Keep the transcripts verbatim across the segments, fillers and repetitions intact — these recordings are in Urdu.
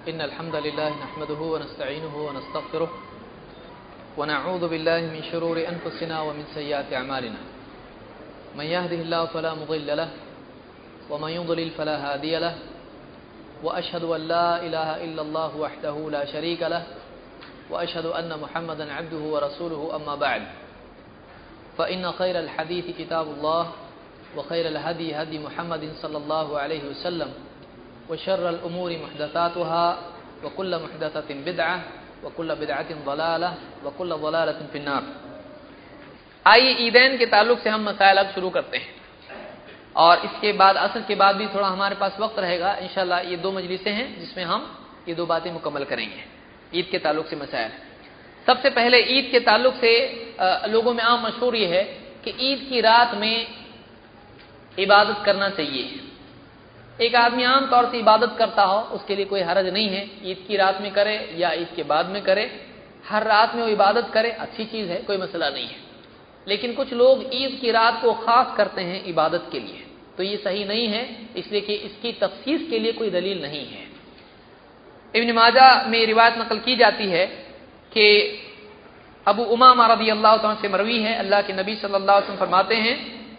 إن الحمد لله نحمده ونستعينه ونستغفره ونعوذ بالله من شرور أنفسنا ومن سيئات أعمالنا من يهده الله فلا مضل له ومن يضلل فلا هادي له وأشهد أن لا إله إلا الله وحده لا شريك له وأشهد أن محمدا عبده ورسوله أما بعد فإن خير الحديث كتاب الله وخير الهدي هدي محمد صلى الله عليه وسلم وشر الأمور محدثاتها وكل محدثة بدعة وكل بدعة ضلالة وكل ضلالة في النار. آئیے عیدین کے تعلق سے ہم مسائل اب شروع کرتے ہیں اور اس کے بعد عصر کے بعد بھی تھوڑا ہمارے پاس وقت رہے گا. انشاءاللہ یہ دو مجلسیں ہیں جس میں ہم یہ دو باتیں مکمل کریں گے. عید کے تعلق سے مسائل. سب سے پہلے عید کے تعلق سے لوگوں میں عام مشہور یہ ہے کہ عید کی رات میں عبادت کرنا چاہیے. ایک آدمی عام طور سے عبادت کرتا ہو اس کے لیے کوئی حرج نہیں ہے, عید کی رات میں کرے یا عید کے بعد میں کرے, ہر رات میں وہ عبادت کرے, اچھی چیز ہے, کوئی مسئلہ نہیں ہے. لیکن کچھ لوگ عید کی رات کو خاص کرتے ہیں عبادت کے لیے, تو یہ صحیح نہیں ہے, اس لیے کہ اس کی تخصیص کے لیے کوئی دلیل نہیں ہے. ابن ماجہ میں روایت نقل کی جاتی ہے کہ ابو امامہ رضی اللہ عنہ سے مروی ہے, اللہ کے نبی صلی اللہ علیہ وسلم فرماتے ہیں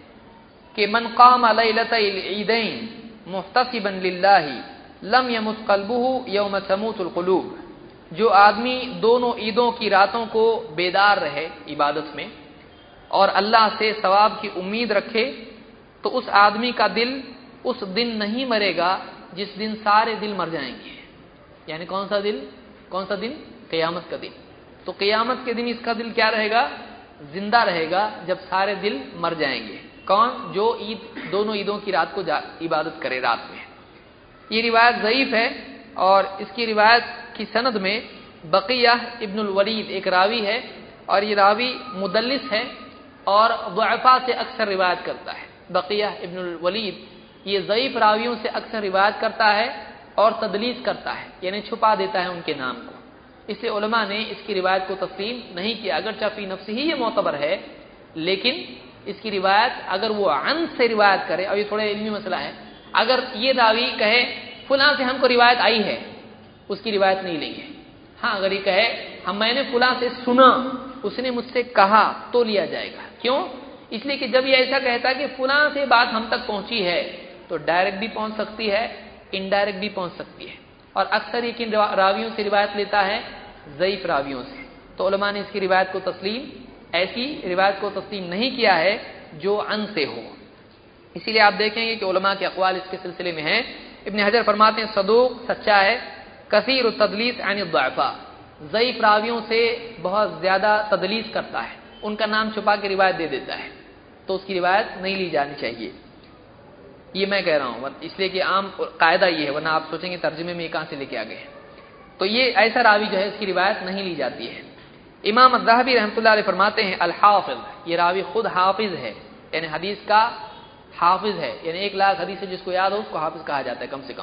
کہ من قام لیلۃ العیدین محتسبا للہ لم یمت قلبہ یوم تموت القلوب, جو آدمی دونوں عیدوں کی راتوں کو بیدار رہے عبادت میں اور اللہ سے ثواب کی امید رکھے تو اس آدمی کا دل اس دن نہیں مرے گا جس دن سارے دل مر جائیں گے. یعنی کون سا دل کون سا دن قیامت کا دن. تو قیامت کے دن اس کا دل کیا رہے گا, زندہ رہے گا جب سارے دل مر جائیں گے. کون, جو عید دونوں عیدوں کی رات کو عبادت کرے رات میں. یہ روایت ضعیف ہے اور اس کی روایت کی سند میں بقیہ ابن الولید ایک راوی ہے اور یہ راوی مدلس ہے اور ضعفاء سے اکثر روایت کرتا ہے. بقیہ ابن الولید یہ ضعیف راویوں سے اکثر روایت کرتا ہے اور تدلیس کرتا ہے, یعنی چھپا دیتا ہے ان کے نام کو. اس لیے علماء نے اس کی روایت کو تسلیم نہیں کیا. اگرچہ فی نفسہ ہی یہ معتبر ہے, لیکن اس کی روایت اگر وہ عن سے روایت کرے, اور یہ تھوڑا علمی مسئلہ ہے, اگر یہ راوی کہے فلاں سے ہم کو روایت آئی ہے, اس کی روایت نہیں لیں گے. ہاں اگر یہ کہے ہم میں نے فلاں سے سنا, اس نے مجھ سے کہا, تو لیا جائے گا. کیوں؟ اس لیے کہ جب یہ ایسا کہتا کہ فلاں سے بات ہم تک پہنچی ہے تو ڈائریکٹ بھی پہنچ سکتی ہے, انڈائریکٹ بھی پہنچ سکتی ہے. اور اکثر یہ کن راویوں سے روایت لیتا ہے, ضعیف راویوں سے. تو علماء نے اس کی روایت کو تسلیم ایسی روایت کو تسلیم نہیں کیا ہے جو عن سے ہو. اسی لیے آپ دیکھیں گے کہ علماء کے اقوال اس کے سلسلے میں ہیں. ابن حجر فرماتے ہیں صدوق سچا ہے, کثیر التدلیس عن الضعفاء, ضعیف راویوں سے بہت زیادہ تدلیس کرتا ہے, ان کا نام چھپا کے روایت دے دیتا ہے, تو اس کی روایت نہیں لی جانی چاہیے. یہ میں کہہ رہا ہوں اس لیے کہ عام قاعدہ یہ ہے, ورنہ آپ سوچیں گے ترجمے میں یہ کہاں سے لے کے آ گئے. تو یہ ایسا راوی جو ہے اس کی روایت نہیں لی جاتی ہے. امام الذہبی رحمۃ اللہ علیہ فرماتے ہیں الحافظ, یہ راوی خود حافظ ہے, یعنی حدیث کا حافظ ہے, یعنی ایک لاکھ حدیث جس کو یاد ہو اس کو حافظ کہا جاتا ہے کم سے کم.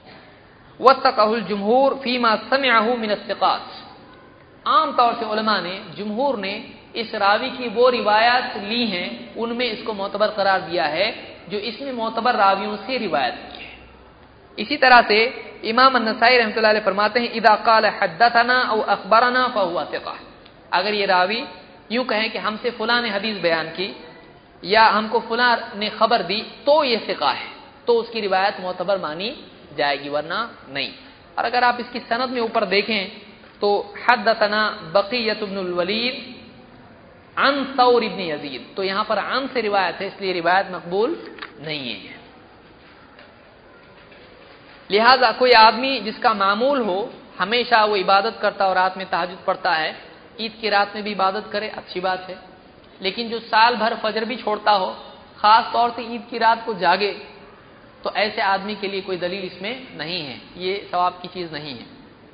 وثقہ الجمہور فیما سمعہ من الثقات, عام طور سے علماء نے جمہور نے اس راوی کی وہ روایات لی ہیں ان میں اس کو معتبر قرار دیا ہے جو اس میں معتبر راویوں سے روایت کی ہے. اسی طرح سے امام النسائی رحمۃ اللہ علیہ فرماتے ہیں اذا قال حدثنا او اخبرنا فهو ثقہ, اگر یہ راوی یوں کہیں کہ ہم سے فلاں نے حدیث بیان کی یا ہم کو فلاں نے خبر دی تو یہ ثقہ ہے, تو اس کی روایت معتبر مانی جائے گی, ورنہ نہیں. اور اگر آپ اس کی سند میں اوپر دیکھیں تو حدثنا بقیۃ بن الولید عن ثور ابن یزید, تو یہاں پر عن سے روایت ہے, اس لیے روایت مقبول نہیں ہے. لہذا کوئی آدمی جس کا معمول ہو ہمیشہ وہ عبادت کرتا اور رات میں تہجد پڑھتا ہے, عید کی رات میں بھی عبادت کرے, اچھی بات ہے. لیکن جو سال بھر فجر بھی چھوڑتا ہو, خاص طور سے عید کی رات کو جاگے, تو ایسے آدمی کے لیے کوئی دلیل اس میں نہیں ہے, یہ ثواب کی چیز نہیں ہے.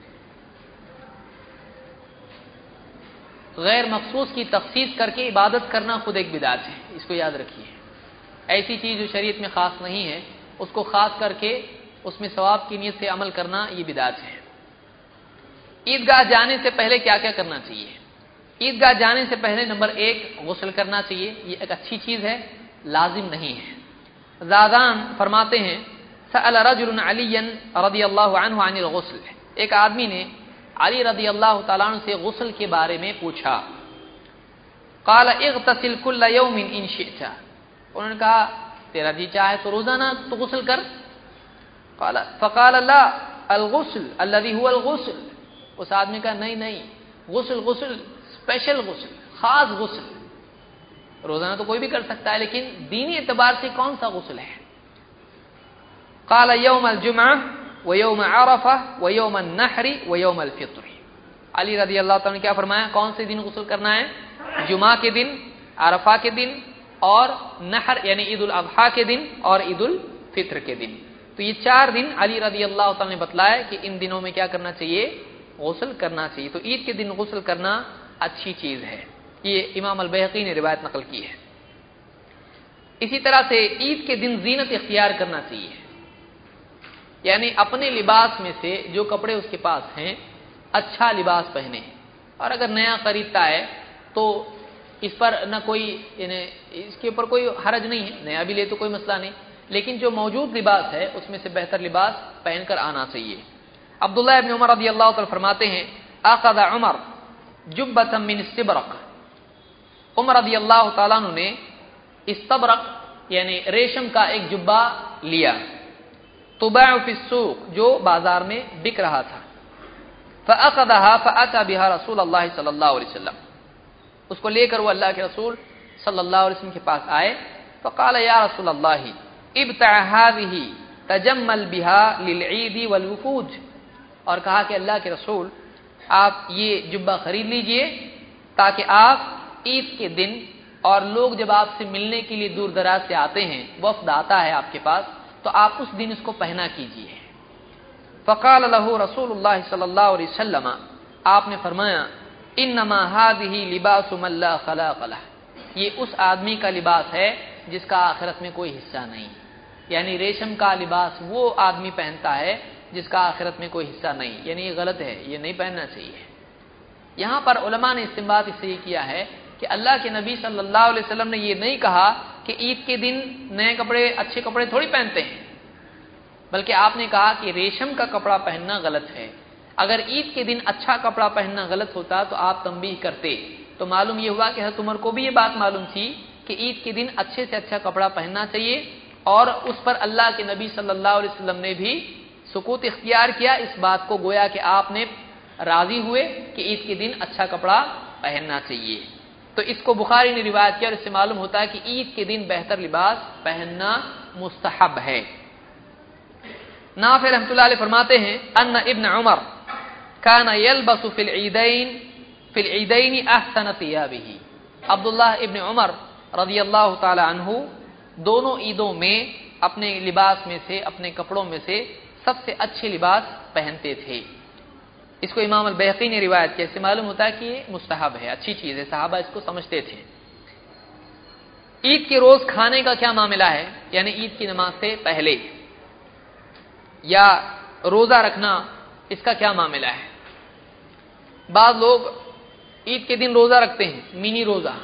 غیر مخصوص کی تخصیص کر کے عبادت کرنا خود ایک بدعت ہے, اس کو یاد رکھیے. ایسی چیز جو شریعت میں خاص نہیں ہے اس کو خاص کر کے اس میں ثواب کی نیت سے عمل کرنا یہ بدعت ہے. عیدگاہ جانے سے پہلے کیا کیا کرنا چاہیے؟ عیدگاہ جانے سے پہلے نمبر ایک غسل کرنا چاہیے, یہ ایک اچھی چیز ہے, لازم نہیں ہے. زادان فرماتے ہیں سأل رجل علیا رضی اللہ عنہ عن الغسل, ایک آدمی نے علی رضی اللہ تعالیٰ عنہ سے غسل کے بارے میں پوچھا. قال اغتسل كل يوم ان شئت. انہوں نے کہا تیرا جی چاہے تو روزانہ تو غسل کر. قال فقال لا الغسل الذي هو الغسل. اس آدمی کا نہیں نہیں غسل غسل اسپیشل غسل خاص غسل. روزانہ تو کوئی بھی کر سکتا ہے لیکن دینی اعتبار سے کون سا غسل ہے؟ قال يوم الجمعہ ويوم عرفہ ويوم النحر ويوم الفطر. علی رضی اللہ تعالیٰ نے کیا فرمایا؟ کون سے دن غسل کرنا ہے؟ جمعہ کے دن، عرفہ کے دن اور نحر یعنی عید الاضحیٰ کے دن اور عید الفطر کے دن. تو یہ چار دن علی رضی اللہ تعالیٰ نے بتلایا کہ ان دنوں میں کیا کرنا چاہیے؟ غسل کرنا چاہیے. تو عید کے دن غسل کرنا اچھی چیز ہے. یہ امام البیہقی نے روایت نقل کی ہے. اسی طرح سے عید کے دن زینت اختیار کرنا چاہیے، یعنی اپنے لباس میں سے جو کپڑے اس کے پاس ہیں اچھا لباس پہنے. اور اگر نیا خریدتا ہے تو اس پر نہ کوئی یعنی اس کے اوپر کوئی حرج نہیں ہے، نیا بھی لے تو کوئی مسئلہ نہیں، لیکن جو موجود لباس ہے اس میں سے بہتر لباس پہن کر آنا چاہیے. عبداللہ ابن عمر رضی اللہ تعالی فرماتے ہیں اخذ عمر جبۃ من استبرق. عمر رضی اللہ تعالیٰ عنہ نے استبرق یعنی ریشم کا ایک جبہ لیا، تباع فی السوق جو بازار میں بک رہا تھا. فاخذها فاتى بها رسول اللہ صلی اللہ علیہ وسلم. اس کو لے کر وہ اللہ کے رسول صلی اللہ علیہ وسلم کے پاس آئے. فقال یا رسول اللہ ابتع هذه تجمل بها للعید والوفود. اور کہا کہ اللہ کے رسول آپ یہ جبہ خرید لیجئے تاکہ آپ عید کے دن اور لوگ جب آپ سے ملنے کے لیے دور دراز سے آتے ہیں، وفد آتا ہے آپ کے پاس، تو آپ اس دن اس کو پہنا کیجئے. فقال له رسول اللہ صلی اللہ علیہ وسلم. آپ نے فرمایا انما هذه لباس من لا خلاق له. یہ اس آدمی کا لباس ہے جس کا آخرت میں کوئی حصہ نہیں. یعنی ریشم کا لباس وہ آدمی پہنتا ہے جس کا آخرت میں کوئی حصہ نہیں. یعنی یہ غلط ہے، یہ نہیں پہننا چاہیے. یہاں پر علماء نے استنباط اس سے یہ کیا ہے کہ اللہ کے نبی صلی اللہ علیہ وسلم نے یہ نہیں کہا کہ عید کے دن نئے کپڑے اچھے کپڑے تھوڑی پہنتے ہیں، بلکہ آپ نے کہا کہ ریشم کا کپڑا پہننا غلط ہے. اگر عید کے دن اچھا کپڑا پہننا غلط ہوتا تو آپ تنبیہ کرتے. تو معلوم یہ ہوا کہ حضرت عمر کو بھی یہ بات معلوم تھی کہ عید کے دن اچھے سے اچھا کپڑا پہننا چاہیے، اور اس پر اللہ کے نبی صلی اللہ علیہ وسلم نے بھی سکوت اختیار کیا. اس بات کو گویا کہ آپ نے راضی ہوئے کہ عید کے دن اچھا کپڑا پہننا چاہیے. تو اس کو بخاری نے روایت کیا اور اس سے معلوم ہوتا ہے کہ عید کے دن بہتر لباس پہننا مستحب ہے. نافع رحمۃ اللہ علیہ فرماتے ہیں ان ابن عمر كان يلبس في العيدين في العيدين احسن ثيابه. عبداللہ ابن عمر رضی اللہ تعالی عنہ دونوں عیدوں میں اپنے لباس میں سے اپنے کپڑوں میں سے سب سے اچھے لباس پہنتے تھے. اس کو امام البیہقی نے روایت کیا. اس سے معلوم ہوتا ہے کہ یہ مستحب ہے، اچھی چیز ہے، صحابہ اس کو سمجھتے تھے. عید کے روز کھانے کا کیا معاملہ ہے؟ یعنی عید کی نماز سے پہلے یا روزہ رکھنا، اس کا کیا معاملہ ہے؟ بعض لوگ عید کے دن روزہ رکھتے ہیں، منی روزہ.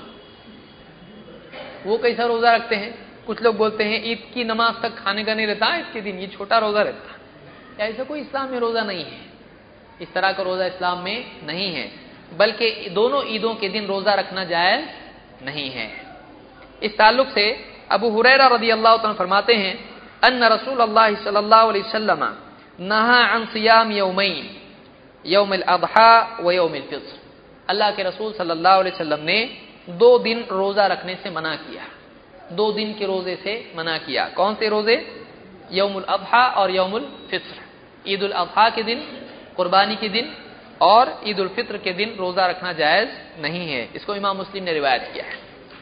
وہ کیسا روزہ رکھتے ہیں؟ کچھ لوگ بولتے ہیں عید کی نماز تک کھانے کا نہیں رہتا، عید کے دن یہ چھوٹا روزہ رہتا. یا ایسا کوئی اسلام میں روزہ نہیں ہے، اس طرح کا روزہ اسلام میں نہیں ہے، بلکہ دونوں عیدوں کے دن روزہ رکھنا جائز نہیں ہے. اس تعلق سے ابو ہریرہ رضی اللہ عنہ فرماتے ہیں ان رسول اللہ صلی اللہ علیہ وسلم نہا عن صیام یومین یوم الاضحیٰ و یوم الفطر. اللہ کے رسول صلی اللہ علیہ وسلم نے دو دن روزہ رکھنے سے منع کیا، دو دن کے روزے سے منع کیا. کون سے روزے؟ یوم الاضحیٰ اور یوم الفطر. عید الاضحیٰ کے دن، قربانی کے دن، اور عید الفطر کے دن روزہ رکھنا جائز نہیں ہے. اس کو امام مسلم نے روایت کیا ہے.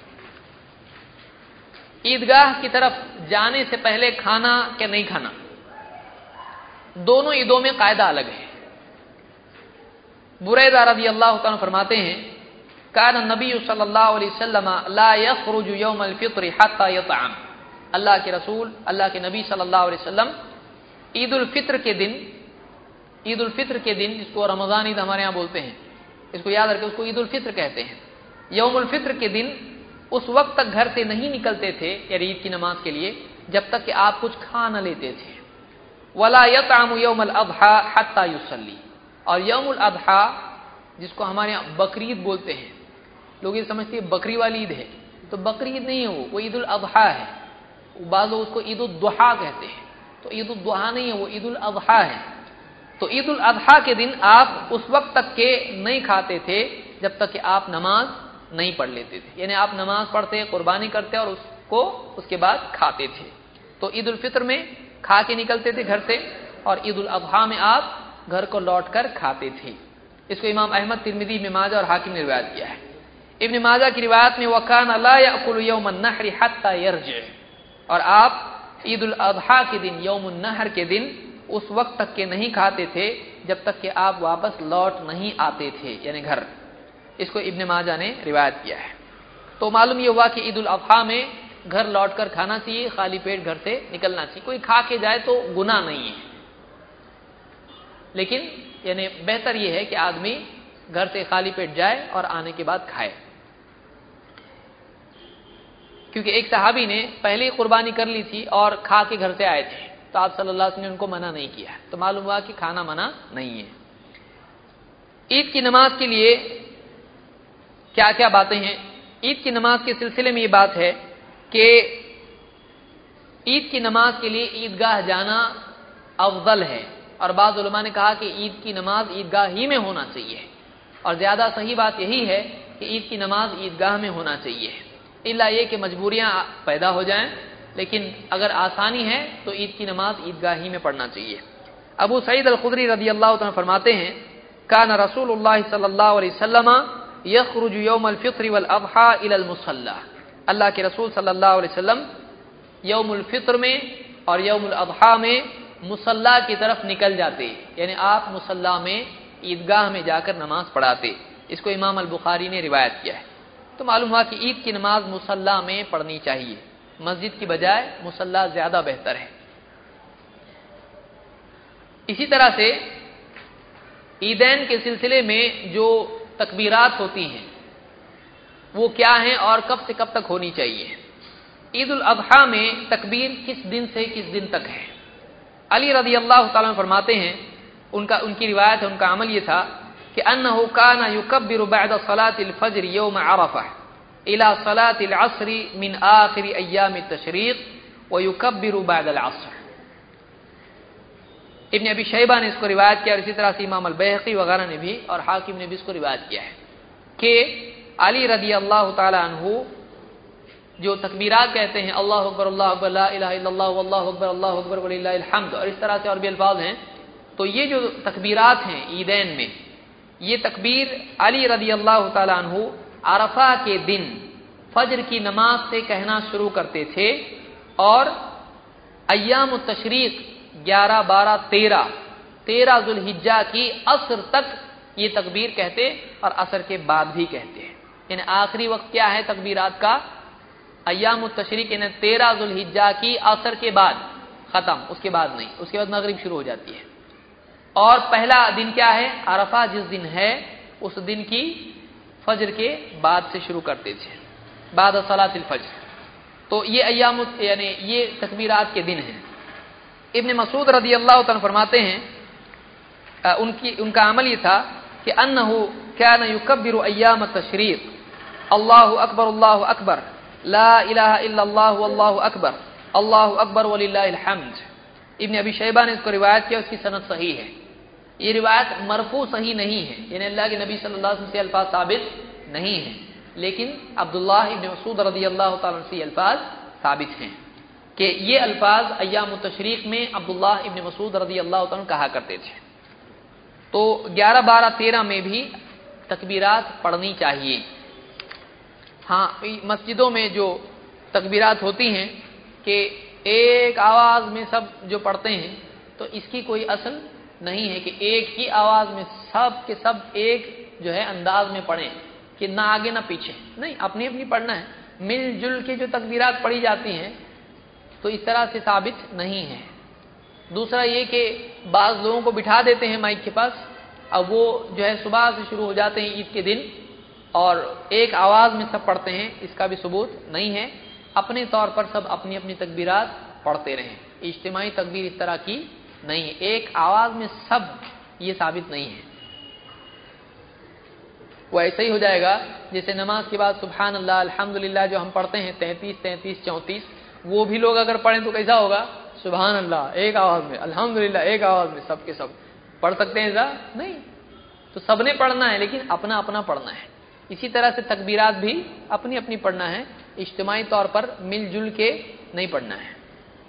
عیدگاہ کی طرف جانے سے پہلے کھانا کیا نہیں کھانا، دونوں عیدوں میں قاعدہ الگ ہے. بریدہ رضی اللہ تعالیٰ فرماتے ہیں کان النبی صلی اللہ علیہ وسلم لا یخرج یوم الفطر حتی یطعم. اللہ کے رسول، اللہ کے نبی صلی اللہ علیہ وسلم عید الفطر کے دن عید الفطر کے دن جس کو رمضان عید ہمارے ہاں بولتے ہیں، اس کو یاد رکھیں، اس کو عید الفطر کہتے ہیں. یوم الفطر کے دن اس وقت تک گھر سے نہیں نکلتے تھے یعنی عید کی نماز کے لیے جب تک کہ آپ کچھ کھا نہ لیتے تھے. ولا یطعم یوم الاضحی حتی یصلی، اور یوم الاضحی جس کو ہمارے یہاں بقرعید بولتے ہیں، لوگ یہ سمجھتے ہیں بکری والی عید ہے، تو بقرعید نہیں ہے، وہ وہ عید الاضحی ہے، بعض لوگ اس کو عید الضحیٰ کہتے ہیں، تو عید الضحیٰ نہیں ہے، وہ عید الاضحی ہے۔ تو عید الاضحیٰ کے دن آپ اس وقت تک کے نہیں کھاتے تھے جب تک کہ آپ نماز نہیں پڑھ لیتے تھے، یعنی آپ نماز پڑھتے، قربانی کرتے اور اس کو اس کے بعد کھاتے تھے۔ تو عید الفطر میں کھا کے نکلتے تھے گھر سے، اور عید الاضحیٰ میں آپ گھر کو لوٹ کر کھاتے تھے۔ اس کو امام احمد، ترمذی، ابن ماجہ اور حاکم نے روایت کیا ہے۔ ابن ماجہ کی روایت میں وَكَانَ لَا يَأْكُلُ يَوْمَ النَّحْرِ حَتَّى يَرْجِعَ، اور آپ عید الاضحیٰ کے دن، یوم النحر کے دن اس وقت تک کے نہیں کھاتے تھے جب تک کہ آپ واپس لوٹ نہیں آتے تھے، یعنی گھر۔ اس کو ابن ماجہ نے روایت کیا ہے۔ تو معلوم یہ ہوا کہ عید الاضحیٰ میں گھر لوٹ کر کھانا چاہیے، خالی پیٹ گھر سے نکلنا چاہیے۔ کوئی کھا کے جائے تو گناہ نہیں ہے، لیکن یعنی بہتر یہ ہے کہ آدمی گھر سے خالی پیٹ جائے اور آنے کے بعد کھائے، کیونکہ ایک صحابی نے پہلے ہی قربانی کر لی تھی اور کھا کے گھر سے آئے تھے، تو آپ صلی اللہ علیہ وسلم نے ان کو منع نہیں کیا، تو معلوم ہوا کہ کھانا منع نہیں ہے۔ عید کی نماز کے لیے کیا کیا باتیں ہیں؟ عید کی نماز کے سلسلے میں یہ بات ہے کہ عید کی نماز کے لیے عیدگاہ جانا افضل ہے، اور بعض علماء نے کہا کہ عید کی نماز عیدگاہ ہی میں ہونا چاہیے، اور زیادہ صحیح بات یہی ہے کہ عید کی نماز عیدگاہ میں ہونا چاہیے، الا یہ کہ مجبوریاں پیدا ہو جائیں، لیکن اگر آسانی ہے تو عید کی نماز عیدگاہ ہی میں پڑھنا چاہیے۔ ابو سعید الخدری رضی اللہ عنہ فرماتے ہیں کان رسول اللہ صلی اللہ علیہ وسلم یخرج یوم الفطر والاضحى الى المصلی، اللہ کے رسول صلی اللہ علیہ وسلم یوم الفطر میں اور یوم الاضحیٰ میں مصلی کی طرف نکل جاتے، یعنی آپ مصلی میں، عیدگاہ میں جا کر نماز پڑھاتے۔ اس کو امام البخاری نے روایت کیا ہے۔ تو معلوم ہوا کہ عید کی نماز مصلی میں پڑھنی چاہیے، مسجد کی بجائے مصلی زیادہ بہتر ہے۔ اسی طرح سے عیدین کے سلسلے میں جو تکبیرات ہوتی ہیں وہ کیا ہیں اور کب سے کب تک ہونی چاہیے؟ عید الاضحیٰ میں تکبیر کس دن سے کس دن تک ہے؟ علی رضی اللہ تعالیٰ عنہ فرماتے ہیں، ان کا ان کی روایت ہے، ان کا عمل یہ تھا کہ انه كان يكبر بعد صلاة الفجر يوم عرفة الى صلاة العصر من آخر ایام التشریق ويكبر بعد العصر۔ ابن ابی شیبہ نے اس کو روایت کیا، اور اسی طرح سے امام البیہقی وغیرہ نے بھی اور حاکم نے بھی اس کو روایت کیا ہے کہ علی رضی اللہ تعالی عنہ جو تکبیرات کہتے ہیں، اللہ اکبر اللہ اکبر لا الہ الا اللہ واللہ اکبر اللہ اکبر وللہ الحمد، اور اس طرح سے اور بھی الفاظ ہیں، تو یہ جو تکبیرات ہیں عیدین میں، یہ تکبیر علی رضی اللہ تعالی عنہ عرفہ کے دن فجر کی نماز سے کہنا شروع کرتے تھے، اور ایام التشریق گیارہ، بارہ، تیرہ تیرہ ذوالحجہ کی عصر تک یہ تکبیر کہتے، اور عصر کے بعد بھی کہتے ہیں، یعنی آخری وقت کیا ہے تکبیرات کا؟ ایام التشریق، یعنی تیرہ ذوالحجہ کی عصر کے بعد ختم، اس کے بعد نہیں، اس کے بعد مغرب شروع ہو جاتی ہے۔ اور پہلا دن کیا ہے؟ عرفہ جس دن ہے اس دن کی فجر کے بعد سے شروع کرتے تھے، بعد صلاۃ الفجر۔ تو یہ ایام یعنی یہ تکبیرات کے دن ہیں۔ ابن مسعود رضی اللہ عنہ فرماتے ہیں ان کی ان کا عمل یہ تھا کہ انه كان يكبر ایام التشریق اللہ اکبر اللہ اکبر لا الہ الا اللہ واللہ اکبر اللہ اکبر وللہ الحمد۔ ابن ابی شیبہ نے اس کو روایت کیا، اس کی سند صحیح ہے۔ یہ روایت مرفوع صحیح نہیں ہے، یعنی اللہ کے نبی صلی اللہ علیہ وسلم سے الفاظ ثابت نہیں ہیں، لیکن عبداللہ ابن مسعود رضی اللہ تعالیٰ عنہ سے الفاظ ثابت ہیں کہ یہ الفاظ ایام التشریق میں عبداللہ ابن مسعود رضی اللہ تعالیٰ عنہ کہا کرتے تھے۔ تو گیارہ، بارہ، تیرہ میں بھی تکبیرات پڑھنی چاہیے۔ ہاں، مسجدوں میں جو تکبیرات ہوتی ہیں کہ ایک آواز میں سب جو پڑھتے ہیں، تو اس کی کوئی اصل نہیں ہے کہ ایک ہی آواز میں سب کے سب ایک جو ہے انداز میں پڑھیں، کہ نہ آگے نہ پیچھے، نہیں، اپنی اپنی پڑھنا ہے۔ مل جل کے جو تکبیرات پڑھی جاتی ہیں تو اس طرح سے ثابت نہیں ہے۔ دوسرا یہ کہ بعض لوگوں کو بٹھا دیتے ہیں مائک کے پاس، اب وہ جو ہے صبح سے شروع ہو جاتے ہیں عید کے دن اور ایک آواز میں سب پڑھتے ہیں، اس کا بھی ثبوت نہیں ہے۔ اپنے طور پر سب اپنی اپنی تکبیرات پڑھتے رہیں، اجتماعی تکبیر اس طرح کی نہیں ہے. ایک آواز میں سب یہ ثابت نہیں ہے. وہ ایسا ہی ہو جائے گا جیسے نماز کے بعد سبحان اللہ الحمدللہ جو ہم پڑھتے ہیں تینتیس تینتیس چونتیس، وہ بھی لوگ اگر پڑھیں تو کیسا ہوگا؟ سبحان اللہ ایک آواز میں، الحمدللہ ایک آواز میں، سب کے سب پڑھ سکتے ہیں ایسا نہیں. تو سب نے پڑھنا ہے لیکن اپنا اپنا پڑھنا ہے. اسی طرح سے تکبیرات بھی اپنی اپنی پڑھنا ہے، اجتماعی طور پر مل جل کے نہیں پڑھنا ہے.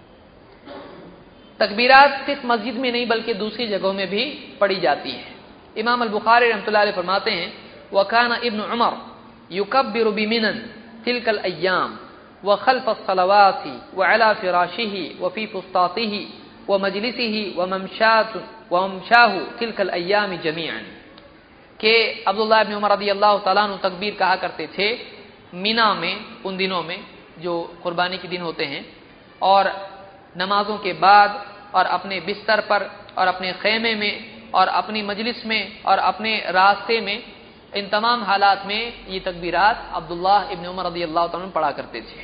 تکبیرات صرف مسجد میں نہیں بلکہ دوسری جگہوں میں بھی پڑھی جاتی ہیں. امام البخاری رحمۃ اللہ علیہ فرماتے ہیں وَكَانَ ابن عمر يُكَبِّرُ بِمِنًا تِلْكَ الْأَيَّامِ وَخَلْفَ الصَّلَوَاتِ وَعَلَى فِرَاشِهِ وَفِي فُسْطَاطِهِ وَمَجْلِسِهِ وَمَمْشَاهُ تِلْكَ الْأَيَّامِ جَمِيعًا، کہ عبداللہ ابن عمر رضی اللہ تعالیٰ عنہ تکبیر کہا کرتے تھے مینا میں، ان دنوں میں جو قربانی کے دن ہوتے ہیں، اور نمازوں کے بعد اور اپنے بستر پر اور اپنے خیمے میں اور اپنی مجلس میں اور اپنے راستے میں، ان تمام حالات میں یہ تکبیرات عبداللہ ابن عمر رضی اللہ تعالیٰ عنہ پڑھا کرتے تھے.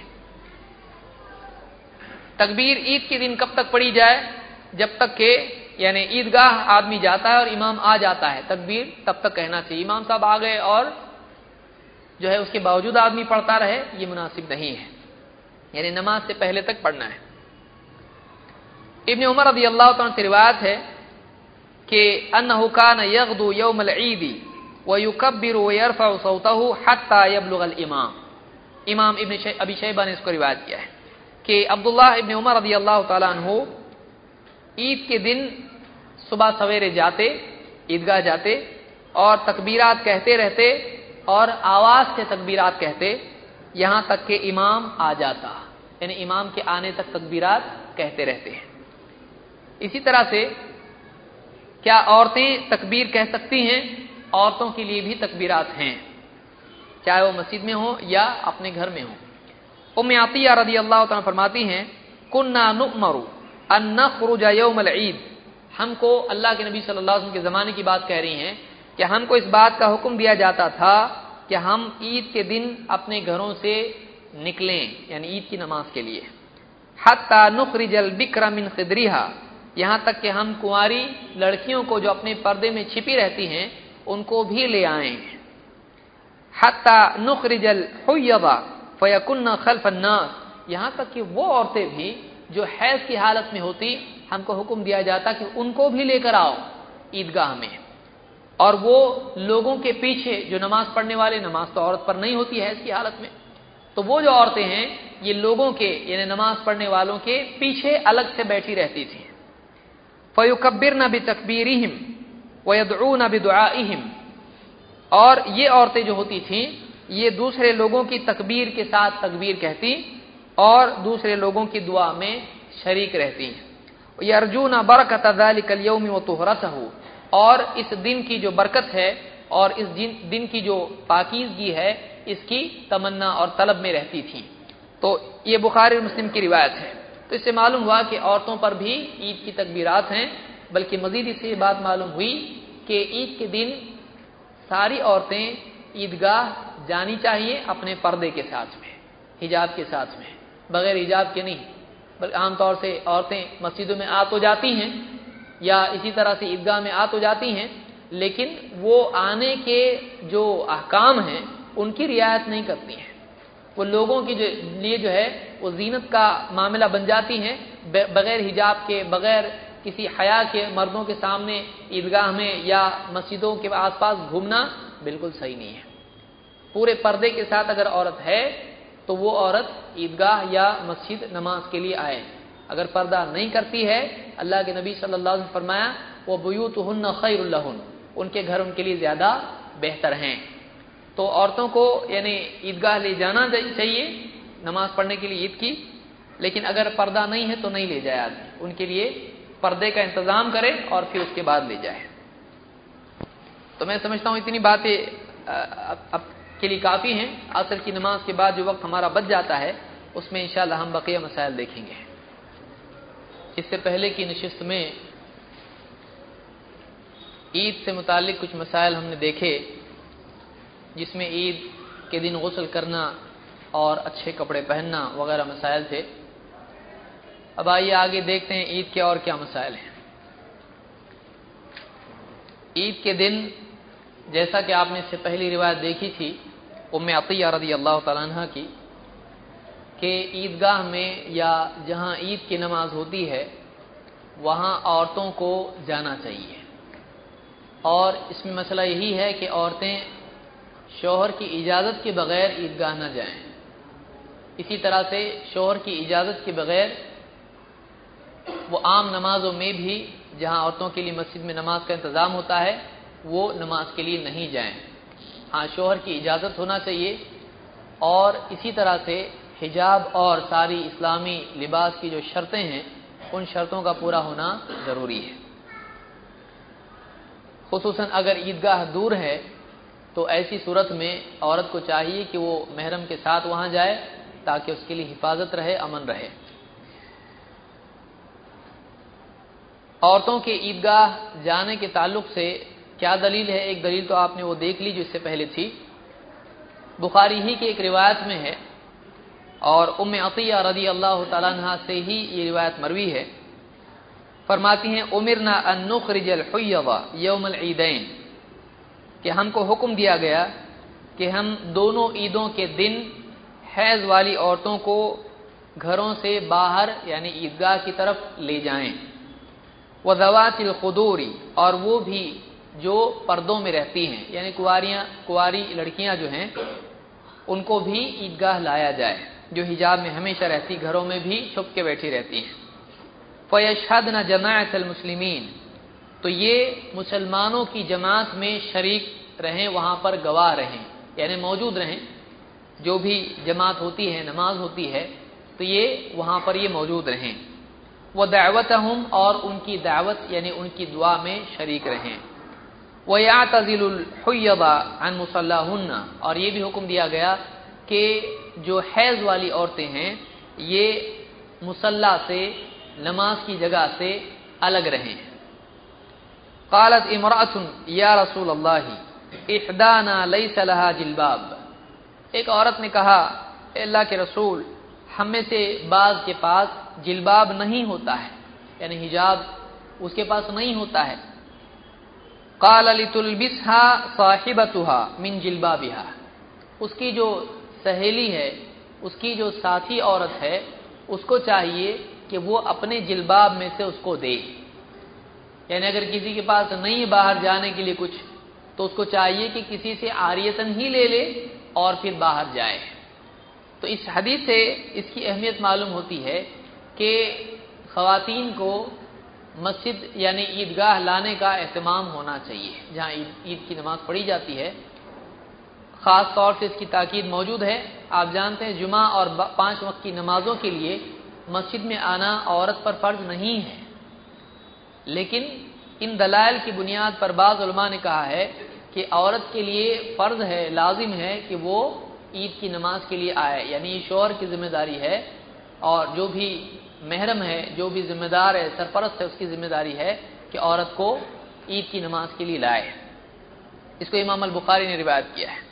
تکبیر عید کے دن کب تک پڑھی جائے؟ جب تک کہ یعنی عیدگاہ آدمی جاتا ہے اور امام آ جاتا ہے، تکبیر تب تک کہنا چاہیے. امام صاحب آ گئے اور جو ہے اس کے باوجود آدمی پڑھتا رہے، یہ مناسب نہیں ہے. یعنی نماز سے پہلے تک پڑھنا ہے. ابن عمر رضی اللہ تعالیٰ سے روایت ہے کہ انہ کان یغدو یوم العید ویکبر ویرفع صوتہ حتی یبلغ الامام. امام ابن ابی شیبہ نے اس کو روایت کیا ہے کہ عبداللہ ابن عمر رضی اللہ تعالیٰ عنہ عید کے دن صبح سویرے جاتے، عیدگاہ جاتے اور تکبیرات کہتے رہتے اور آواز سے تکبیرات کہتے یہاں تک کہ امام آ جاتا، یعنی امام کے آنے تک تکبیرات کہتے رہتے ہیں. اسی طرح سے کیا عورتیں تکبیر کہہ سکتی ہیں؟ عورتوں کے لیے بھی تکبیرات ہیں، چاہے وہ مسجد میں ہوں یا اپنے گھر میں ہوں. ام عطیہ رضی اللہ تعالیٰ فرماتی ہیں کننا نؤمر ان نخرج یوم العید، ہم کو اللہ کے نبی صلی اللہ علیہ وسلم کے زمانے کی بات کہہ رہی ہیں کہ ہم کو اس بات کا حکم دیا جاتا تھا کہ ہم عید کے دن اپنے گھروں سے نکلیں، یعنی عید کی نماز کے لیے. حتی نخرج البکر من خدرها، یہاں تک کہ ہم کنواری لڑکیوں کو جو اپنے پردے میں چھپی رہتی ہیں ان کو بھی لے آئیں. حتی نخرج الحیض فیکن خلف الناس، یہاں تک کہ وہ عورتیں بھی جو حیض کی حالت میں ہوتی ہم کو حکم دیا جاتا کہ ان کو بھی لے کر آؤ عیدگاہ میں، اور وہ لوگوں کے پیچھے جو نماز پڑھنے والے، نماز تو عورت پر نہیں ہوتی حیض کی حالت میں، تو وہ جو عورتیں ہیں یہ لوگوں کے یعنی نماز پڑھنے والوں کے پیچھے الگ سے بیٹھی رہتی تھیں. فَيُكَبِّرْنَ بِتَكْبِيرِهِمْ وَيَدْعُونَ بِدُعَائِهِمْ، اور یہ عورتیں جو ہوتی تھیں یہ دوسرے لوگوں کی تکبیر کے ساتھ تکبیر کہتی اور دوسرے لوگوں کی دعا میں شریک رہتی ہیں. یرجون برکت ذلک اليوم وطہرتہ، اور اس دن کی جو برکت ہے اور اس دن کی جو پاکیزگی ہے اس کی تمنا اور طلب میں رہتی تھی. تو یہ بخاری اور مسلم کی روایت ہے. تو اس سے معلوم ہوا کہ عورتوں پر بھی عید کی تکبیرات ہیں، بلکہ مزید اس سے یہ بات معلوم ہوئی کہ عید کے دن ساری عورتیں عیدگاہ جانی چاہیے اپنے پردے کے ساتھ میں، حجاب کے ساتھ میں، بغیر حجاب کے نہیں. بلکہ عام طور سے عورتیں مسجدوں میں آ تو جاتی ہیں یا اسی طرح سے عیدگاہ میں آ تو جاتی ہیں، لیکن وہ آنے کے جو احکام ہیں ان کی رعایت نہیں کرتی ہیں. وہ لوگوں کے لیے جو ہے وہ زینت کا معاملہ بن جاتی ہیں. بغیر حجاب کے، بغیر کسی حیا کے مردوں کے سامنے عیدگاہ میں یا مسجدوں کے آس پاس گھومنا بالکل صحیح نہیں ہے. پورے پردے کے ساتھ اگر عورت ہے تو وہ عورت عیدگاہ یا مسجد نماز کے لیے آئے. اگر پردہ نہیں کرتی ہے، اللہ کے نبی صلی اللہ علیہ وسلم نے فرمایا وَبُيُوتُهُنَّ خَيْرٌ لَهُنَّ، ان کے گھر ان کے لیے زیادہ بہتر ہیں. تو عورتوں کو یعنی عیدگاہ لے جانا چاہیے نماز پڑھنے کے لیے عید کی، لیکن اگر پردہ نہیں ہے تو نہیں لے جائے آدمی، ان کے لیے پردے کا انتظام کرے اور پھر اس کے بعد لے جائے. تو میں سمجھتا ہوں اتنی باتیں اب کے لیے کافی ہیں. عصر کی نماز کے بعد جو وقت ہمارا بچ جاتا ہے اس میں انشاءاللہ ہم بقیہ مسائل دیکھیں گے. اس سے پہلے کی نشست میں عید سے متعلق کچھ مسائل ہم نے دیکھے، جس میں عید کے دن غسل کرنا اور اچھے کپڑے پہننا وغیرہ مسائل تھے. اب آئیے آگے دیکھتے ہیں عید کے اور کیا مسائل ہیں. عید کے دن جیسا کہ آپ نے اس سے پہلی روایت دیکھی تھی ام عطیہ رضی اللہ تعالیٰ عنہ کی کہ عیدگاہ میں یا جہاں عید کی نماز ہوتی ہے وہاں عورتوں کو جانا چاہیے، اور اس میں مسئلہ یہی ہے کہ عورتیں شوہر کی اجازت کے بغیر عیدگاہ نہ جائیں۔ اسی طرح سے شوہر کی اجازت کے بغیر وہ عام نمازوں میں بھی جہاں عورتوں کے لیے مسجد میں نماز کا انتظام ہوتا ہے وہ نماز کے لیے نہیں جائیں۔ ہاں شوہر کی اجازت ہونا چاہیے، اور اسی طرح سے حجاب اور ساری اسلامی لباس کی جو شرطیں ہیں ان شرطوں کا پورا ہونا ضروری ہے۔ خصوصاً اگر عیدگاہ دور ہے تو ایسی صورت میں عورت کو چاہیے کہ وہ محرم کے ساتھ وہاں جائے تاکہ اس کے لیے حفاظت رہے، امن رہے۔ عورتوں کے عیدگاہ جانے کے تعلق سے کیا دلیل ہے؟ ایک دلیل تو آپ نے وہ دیکھ لی جو اس سے پہلے تھی، بخاری ہی کی ایک روایت میں ہے، اور ام عطیہ رضی اللہ تعالیٰ عنہ سے ہی یہ روایت مروی ہے۔ فرماتی ہیں امرنا ان نخرج الحیض یوم العیدین، کہ ہم کو حکم دیا گیا کہ ہم دونوں عیدوں کے دن حیض والی عورتوں کو گھروں سے باہر یعنی عیدگاہ کی طرف لے جائیں، وذوات الخدور، اور وہ بھی جو پردوں میں رہتی ہیں یعنی کنواریاں کنواری لڑکیاں جو ہیں ان کو بھی عیدگاہ لایا جائے، جو حجاب میں ہمیشہ رہتی، گھروں میں بھی چھپ کے بیٹھی رہتی ہیں۔ فَيَشْهَدْنَ جَمَاعَةَ الْمُسْلِمِينَ، تو یہ مسلمانوں کی جماعت میں شریک رہیں، وہاں پر گواہ رہیں یعنی موجود رہیں، جو بھی جماعت ہوتی ہے نماز ہوتی ہے تو یہ وہاں پر یہ موجود رہیں۔ وَدَعْوَتَهُمْ، اور ان کی دعوت یعنی ان کی دعا میں شریک رہیں۔ وَيَعْتَزِلُ الْحُيَّضَ عَنْ مُصَلَّاهُنَّ، اور یہ بھی حکم دیا گیا کہ جو حیض والی عورتیں ہیں یہ مصلی سے نماز کی جگہ سے الگ رہیں۔ قالت امرأة یا رسول اللہ احدانا لیس لها جلباب، ایک عورت نے کہا اے اللہ کے رسول ہم میں سے بعض کے پاس جلباب نہیں ہوتا ہے، یعنی حجاب اس کے پاس نہیں ہوتا ہے۔ قال لتلبسها صاحبتها من جلبابها، اس کی جو سہیلی ہے، اس کی جو ساتھی عورت ہے، اس کو چاہیے کہ وہ اپنے جلباب میں سے اس کو دے، یعنی اگر کسی کے پاس نہیں باہر جانے کے لیے کچھ تو اس کو چاہیے کہ کسی سے عاریتن ہی لے لے اور پھر باہر جائے۔ تو اس حدیث سے اس کی اہمیت معلوم ہوتی ہے کہ خواتین کو مسجد یعنی عیدگاہ لانے کا اہتمام ہونا چاہیے، جہاں عید, عید کی نماز پڑھی جاتی ہے خاص طور سے اس کی تاکید موجود ہے۔ آپ جانتے ہیں جمعہ اور پانچ وقت کی نمازوں کے لیے مسجد میں آنا عورت پر فرض نہیں ہے، لیکن ان دلائل کی بنیاد پر بعض علماء نے کہا ہے کہ عورت کے لیے فرض ہے، لازم ہے کہ وہ عید کی نماز کے لیے آئے، یعنی یہ شوہر کی ذمہ داری ہے، اور جو بھی محرم ہے، جو بھی ذمہ دار ہے، سرپرست ہے، اس کی ذمہ داری ہے کہ عورت کو عید کی نماز کے لیے لائے۔ اس کو امام البخاری نے روایت کیا ہے۔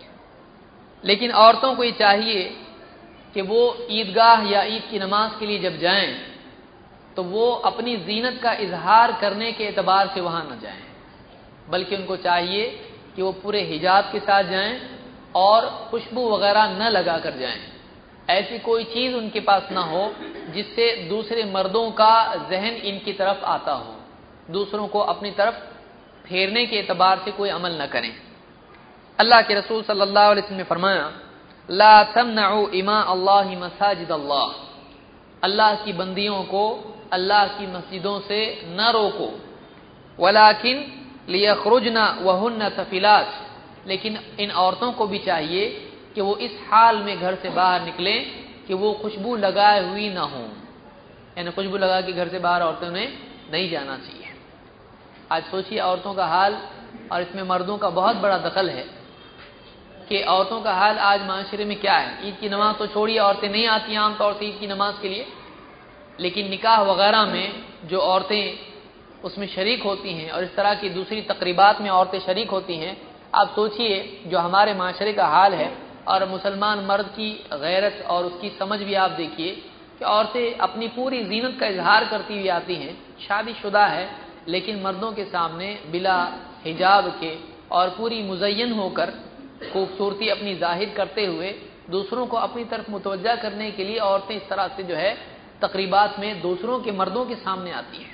لیکن عورتوں کو یہ چاہیے کہ وہ عیدگاہ یا عید کی نماز کے لیے جب جائیں تو وہ اپنی زینت کا اظہار کرنے کے اعتبار سے وہاں نہ جائیں، بلکہ ان کو چاہیے کہ وہ پورے حجاب کے ساتھ جائیں اور خوشبو وغیرہ نہ لگا کر جائیں، ایسی کوئی چیز ان کے پاس نہ ہو جس سے دوسرے مردوں کا ذہن ان کی طرف آتا ہو، دوسروں کو اپنی طرف پھیرنے کے اعتبار سے کوئی عمل نہ کریں۔ اللہ کے رسول صلی اللہ علیہ وسلم نے فرمایا لا تمنعوا اماء اللہ مساجد اللہ، اللہ کی بندیوں کو اللہ کی مسجدوں سے نہ روکو، ولیکن لیخرجن وہن تفلات، لیکن ان عورتوں کو بھی چاہیے کہ وہ اس حال میں گھر سے باہر نکلیں کہ وہ خوشبو لگائے ہوئی نہ ہوں، یعنی خوشبو لگا کے گھر سے باہر عورتوں نے نہیں جانا چاہیے۔ آج سوچیے عورتوں کا حال، اور اس میں مردوں کا بہت بڑا دخل ہے کہ عورتوں کا حال آج معاشرے میں کیا ہے۔ عید کی نماز تو چھوڑیے، عورتیں نہیں آتی عام طور سے عید کی نماز کے لیے، لیکن نکاح وغیرہ میں جو عورتیں اس میں شریک ہوتی ہیں اور اس طرح کی دوسری تقریبات میں عورتیں شریک ہوتی ہیں، آپ سوچئے جو ہمارے معاشرے کا حال ہے، اور مسلمان مرد کی غیرت اور اس کی سمجھ بھی آپ دیکھیے کہ عورتیں اپنی پوری زینت کا اظہار کرتی ہوئی آتی ہیں، شادی شدہ ہے لیکن مردوں کے سامنے بلا حجاب کے اور پوری مزین ہو کر خوبصورتی اپنی ظاہر کرتے ہوئے دوسروں کو اپنی طرف متوجہ کرنے کے لیے عورتیں اس طرح سے جو ہے تقریبات میں دوسروں کے مردوں کے سامنے آتی ہیں.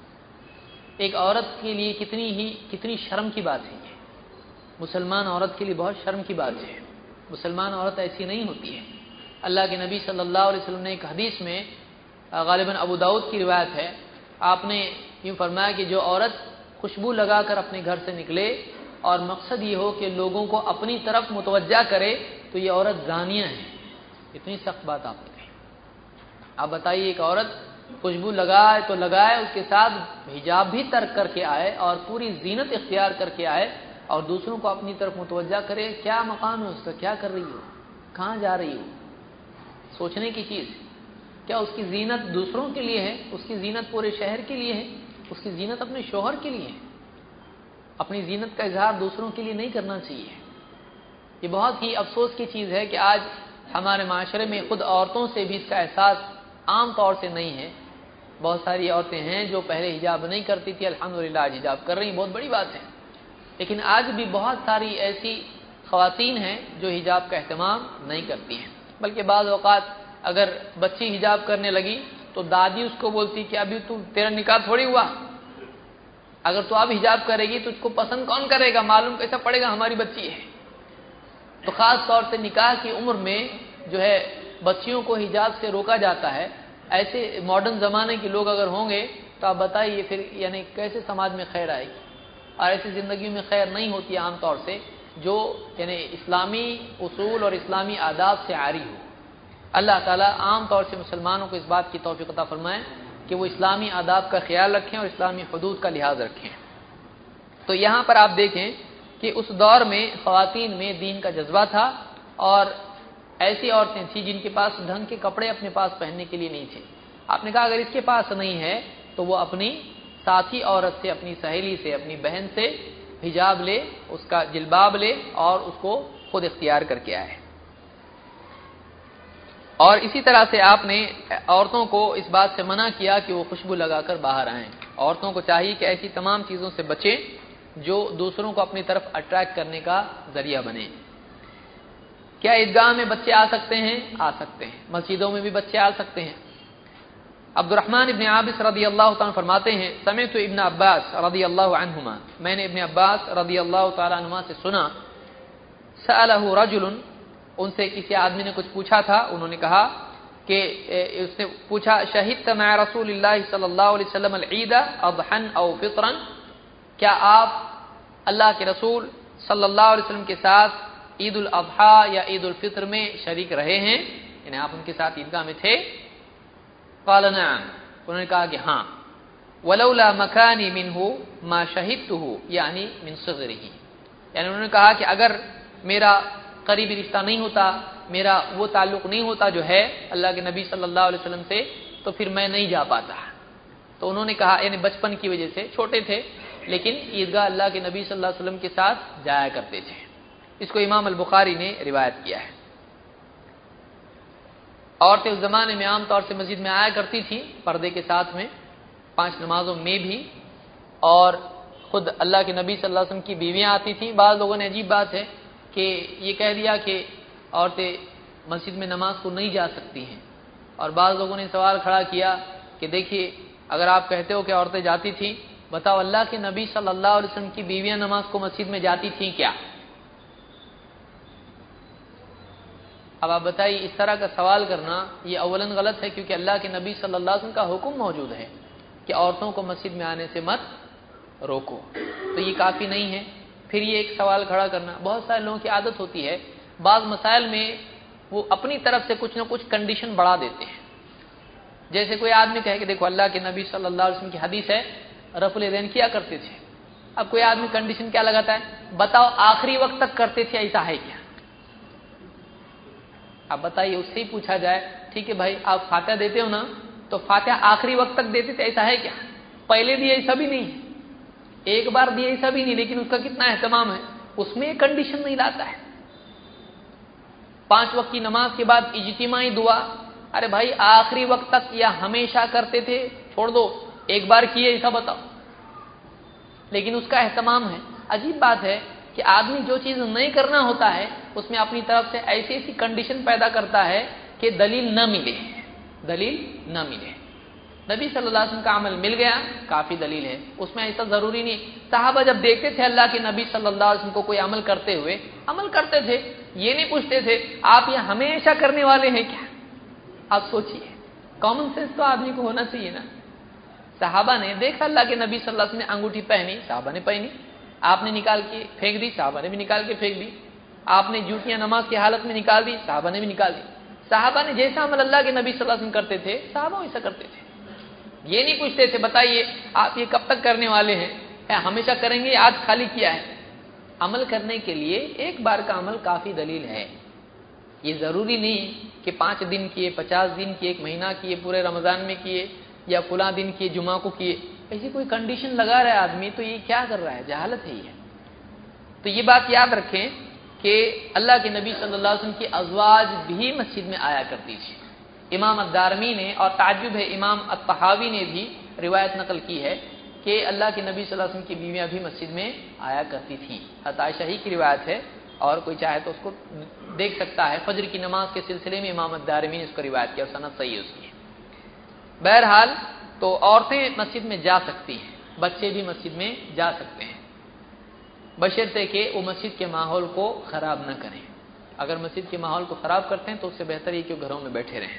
ایک عورت کے لیے کتنی ہی کتنی شرم کی بات ہے. یہ مسلمان عورت کے لیے بہت شرم کی بات ہے. مسلمان عورت ایسی نہیں ہوتی ہے. اللہ کے نبی صلی اللہ علیہ وسلم نے ایک حدیث میں غالباً ابو داؤد کی روایت ہے، آپ نے یوں فرمایا کہ جو عورت خوشبو لگا کر اپنے گھر سے نکلے اور مقصد یہ ہو کہ لوگوں کو اپنی طرف متوجہ کرے تو یہ عورت زانیہ ہے. اتنی سخت بات آپ نے کہی. آپ بتائیے ایک عورت خوشبو لگائے تو لگائے، اس کے ساتھ حجاب بھی ترک کر کے آئے اور پوری زینت اختیار کر کے آئے اور دوسروں کو اپنی طرف متوجہ کرے، کیا مقام ہے اس کا؟ کیا کر رہی ہو؟ کہاں جا رہی ہو؟ سوچنے کی چیز. کیا اس کی زینت دوسروں کے لیے ہے؟ اس کی زینت پورے شہر کے لیے ہے؟ اس کی زینت اپنے شوہر کے لیے ہے؟ اپنی زینت کا اظہار دوسروں کے لیے نہیں کرنا چاہیے. یہ بہت ہی افسوس کی چیز ہے کہ آج ہمارے معاشرے میں خود عورتوں سے بھی اس کا احساس عام طور سے نہیں ہے. بہت ساری عورتیں ہیں جو پہلے حجاب نہیں کرتی تھی، الحمدللہ آج حجاب کر رہی ہیں، بہت بڑی بات ہے. لیکن آج بھی بہت ساری ایسی خواتین ہیں جو حجاب کا اہتمام نہیں کرتی ہیں. بلکہ بعض اوقات اگر بچی حجاب کرنے لگی تو دادی اس کو بولتی کہ ابھی تو تیرا نکاح تھوڑی ہوا، اگر تو اب حجاب کرے گی تو اس کو پسند کون کرے گا؟ معلوم کیسا پڑے گا؟ ہماری بچی ہے. تو خاص طور سے نکاح کی عمر میں جو ہے بچیوں کو حجاب سے روکا جاتا ہے. ایسے ماڈرن زمانے کے لوگ اگر ہوں گے تو آپ بتائیے پھر یعنی کیسے سماج میں خیر آئے گی؟ اور ایسی زندگی میں خیر نہیں ہوتی عام طور سے جو یعنی اسلامی اصول اور اسلامی آداب سے عاری ہو. اللہ تعالیٰ عام طور سے مسلمانوں کو اس بات کی توفیق عطا فرمائے کہ وہ اسلامی آداب کا خیال رکھیں اور اسلامی حدود کا لحاظ رکھیں. تو یہاں پر آپ دیکھیں کہ اس دور میں خواتین میں دین کا جذبہ تھا اور ایسی عورتیں تھیں جن کے پاس ڈھنگ کے کپڑے اپنے پاس پہننے کے لیے نہیں تھے. آپ نے کہا اگر اس کے پاس نہیں ہے تو وہ اپنی ساتھی عورت سے، اپنی سہیلی سے، اپنی بہن سے حجاب لے، اس کا جلباب لے اور اس کو خود اختیار کر کے آئے. اور اسی طرح سے آپ نے عورتوں کو اس بات سے منع کیا کہ وہ خوشبو لگا کر باہر آئیں. عورتوں کو چاہیے کہ ایسی تمام چیزوں سے بچیں جو دوسروں کو اپنی طرف اٹریکٹ کرنے کا ذریعہ بنے. کیا عیدگاہ میں بچے آ سکتے ہیں؟ آ سکتے ہیں. مسجدوں میں بھی بچے آ سکتے ہیں. عبد الرحمن ابن عابس رضی اللہ تعالیٰ فرماتے ہیں سمعت ابن عباس رضی اللہ عنہما، میں نے ابن عباس رضی اللہ تعالیٰ عنہما سے سنا، سألہ رجل، ان سے کسی آدمی نے کچھ پوچھا تھا، انہوں نے کہا کہ اس نے پوچھا شہدت مع رسول اللہ صلی اللہ علیہ وسلم العید اضحا او فطرا، کیا آپ اللہ کے رسول صلی اللہ علیہ وسلم کے ساتھ عید الاضحیٰ یا عید الفطر میں شریک رہے ہیں؟ یعنی آپ ان کے ساتھ عیدگاہ میں تھے؟ قال نعم، انہوں نے کہا کہ ہاں. ولولا مکانی منہ ما شہدتہ یعنی من صغرہ، یعنی انہوں نے کہا کہ اگر میرا قریبی رشتہ نہیں ہوتا، میرا وہ تعلق نہیں ہوتا جو ہے اللہ کے نبی صلی اللہ علیہ وسلم سے، تو پھر میں نہیں جا پاتا. تو انہوں نے کہا یعنی بچپن کی وجہ سے چھوٹے تھے لیکن عیدگاہ اللہ کے نبی صلی اللہ علیہ وسلم کے ساتھ جایا کرتے تھے. اس کو امام البخاری نے روایت کیا ہے. عورتیں اس زمانے میں عام طور سے مسجد میں آیا کرتی تھیں پردے کے ساتھ میں، پانچ نمازوں میں بھی، اور خود اللہ کے نبی صلی اللہ علیہ وسلم کی بیویاں آتی تھیں. بعض لوگوں نے عجیب بات ہے کہ یہ کہہ دیا کہ عورتیں مسجد میں نماز کو نہیں جا سکتی ہیں، اور بعض لوگوں نے سوال کھڑا کیا کہ دیکھیے اگر آپ کہتے ہو کہ عورتیں جاتی تھیں، بتاؤ اللہ کے نبی صلی اللہ علیہ وسلم کی بیویاں نماز کو مسجد میں جاتی تھیں کیا؟ اب آپ بتائیے اس طرح کا سوال کرنا یہ اولاً غلط ہے، کیونکہ اللہ کے نبی صلی اللہ علیہ وسلم کا حکم موجود ہے کہ عورتوں کو مسجد میں آنے سے مت روکو. تو یہ کافی نہیں ہے. پھر یہ ایک سوال کھڑا کرنا، بہت سارے لوگوں کی عادت ہوتی ہے بعض مسائل میں وہ اپنی طرف سے کچھ نہ کچھ کنڈیشن بڑھا دیتے ہیں. جیسے کوئی آدمی کہے کہ دیکھو اللہ کے نبی صلی اللہ علیہ وسلم کی حدیث ہے رفع الیدین کیا کرتے تھے. اب کوئی آدمی کنڈیشن کیا لگاتا ہے، بتاؤ آخری وقت تک کرتے تھے، ایسا ہے کیا؟ اب بتائیے اس سے ہی پوچھا جائے ٹھیک ہے بھائی آپ فاتحہ دیتے ہو نا، تو فاتحہ آخری وقت تک دیتے تھے، ایسا ہے کیا؟ پہلے دیے ایسا بھی نہیں ہے، ایک بار دیے ایسا بھی نہیں، لیکن اس کا کتنا اہتمام ہے، اس میں ایک کنڈیشن نہیں لاتا ہے. پانچ وقت کی نماز کے بعد اجتماعی دعا، ارے بھائی آخری وقت تک یا ہمیشہ کرتے تھے؟ چھوڑ دو، ایک بار کیے ایسا بتاؤ. لیکن اس کا اہتمام ہے. عجیب بات ہے کہ آدمی جو چیز نہیں کرنا ہوتا ہے اس میں اپنی طرف سے ایسی ایسی کنڈیشن پیدا کرتا ہے کہ دلیل نہ ملے دلیل نہ ملے نبی صلی اللہ علیہ وسلم کا عمل مل گیا کافی دلیل ہے، اس میں ایسا ضروری نہیں۔ صحابہ جب دیکھتے تھے اللہ کے نبی صلی اللہ علیہ وسلم کو کوئی عمل کرتے ہوئے عمل کرتے تھے، یہ نہیں پوچھتے تھے آپ یہ ہمیشہ کرنے والے ہیں کیا؟ آپ سوچئے، کامن سینس تو آدمی کو ہونا چاہیے نا۔ صحابہ نے دیکھا اللہ کے نبی صلی اللہ علیہ وسلم نے انگوٹھی پہنی، صحابہ نے پہنی، آپ نے نکال کے پھینک دی، صحابہ نے بھی نکال کے پھینک دی، آپ نے جوتیاں نماز کی حالت میں نکال دی، صحابہ نے بھی نکال دی۔ صحابہ نے جیسا عمل اللہ کے نبی صلی اللہ علیہ وسلم کرتے تھے صحابہ ویسا کرتے تھے، یہ نہیں پوچھتے تھے بتائیے آپ یہ کب تک کرنے والے ہیں، ہمیشہ کریں گے، آج خالی کیا ہے۔ عمل کرنے کے لیے ایک بار کا عمل کافی دلیل ہے، یہ ضروری نہیں کہ پانچ دن کیے، پچاس دن کیے، ایک مہینہ کیے، پورے رمضان میں کیے یا فلاں دن کیے، جمعہ کو کیے، ایسی کوئی کنڈیشن لگا رہا ہے آدمی تو یہ کیا کر رہا ہے، جہالت ہے یہ۔ تو یہ بات یاد رکھیں کہ اللہ کے نبی صلی اللہ علیہ وسلم کی ازواج بھی مسجد میں آیا کرتی تھی۔ امام الدارمی نے، اور تعجب ہے امام الطحاوی نے بھی روایت نقل کی ہے کہ اللہ کے نبی صلی اللہ علیہ وسلم کی بیویاں بھی مسجد میں آیا کرتی تھیں، حضرت عائشہ ہی کی روایت ہے، اور کوئی چاہے تو اس کو دیکھ سکتا ہے، فجر کی نماز کے سلسلے میں امام الدارمی نے اس کو روایت کیا اور سند صحیح ہے اس کی۔ بہرحال تو عورتیں مسجد میں جا سکتی ہیں، بچے بھی مسجد میں جا سکتے ہیں، بشرطے کہ وہ مسجد کے ماحول کو خراب نہ کریں۔ اگر مسجد کے ماحول کو خراب کرتے ہیں تو اس سے بہتر یہ کہ وہ گھروں میں بیٹھے رہیں۔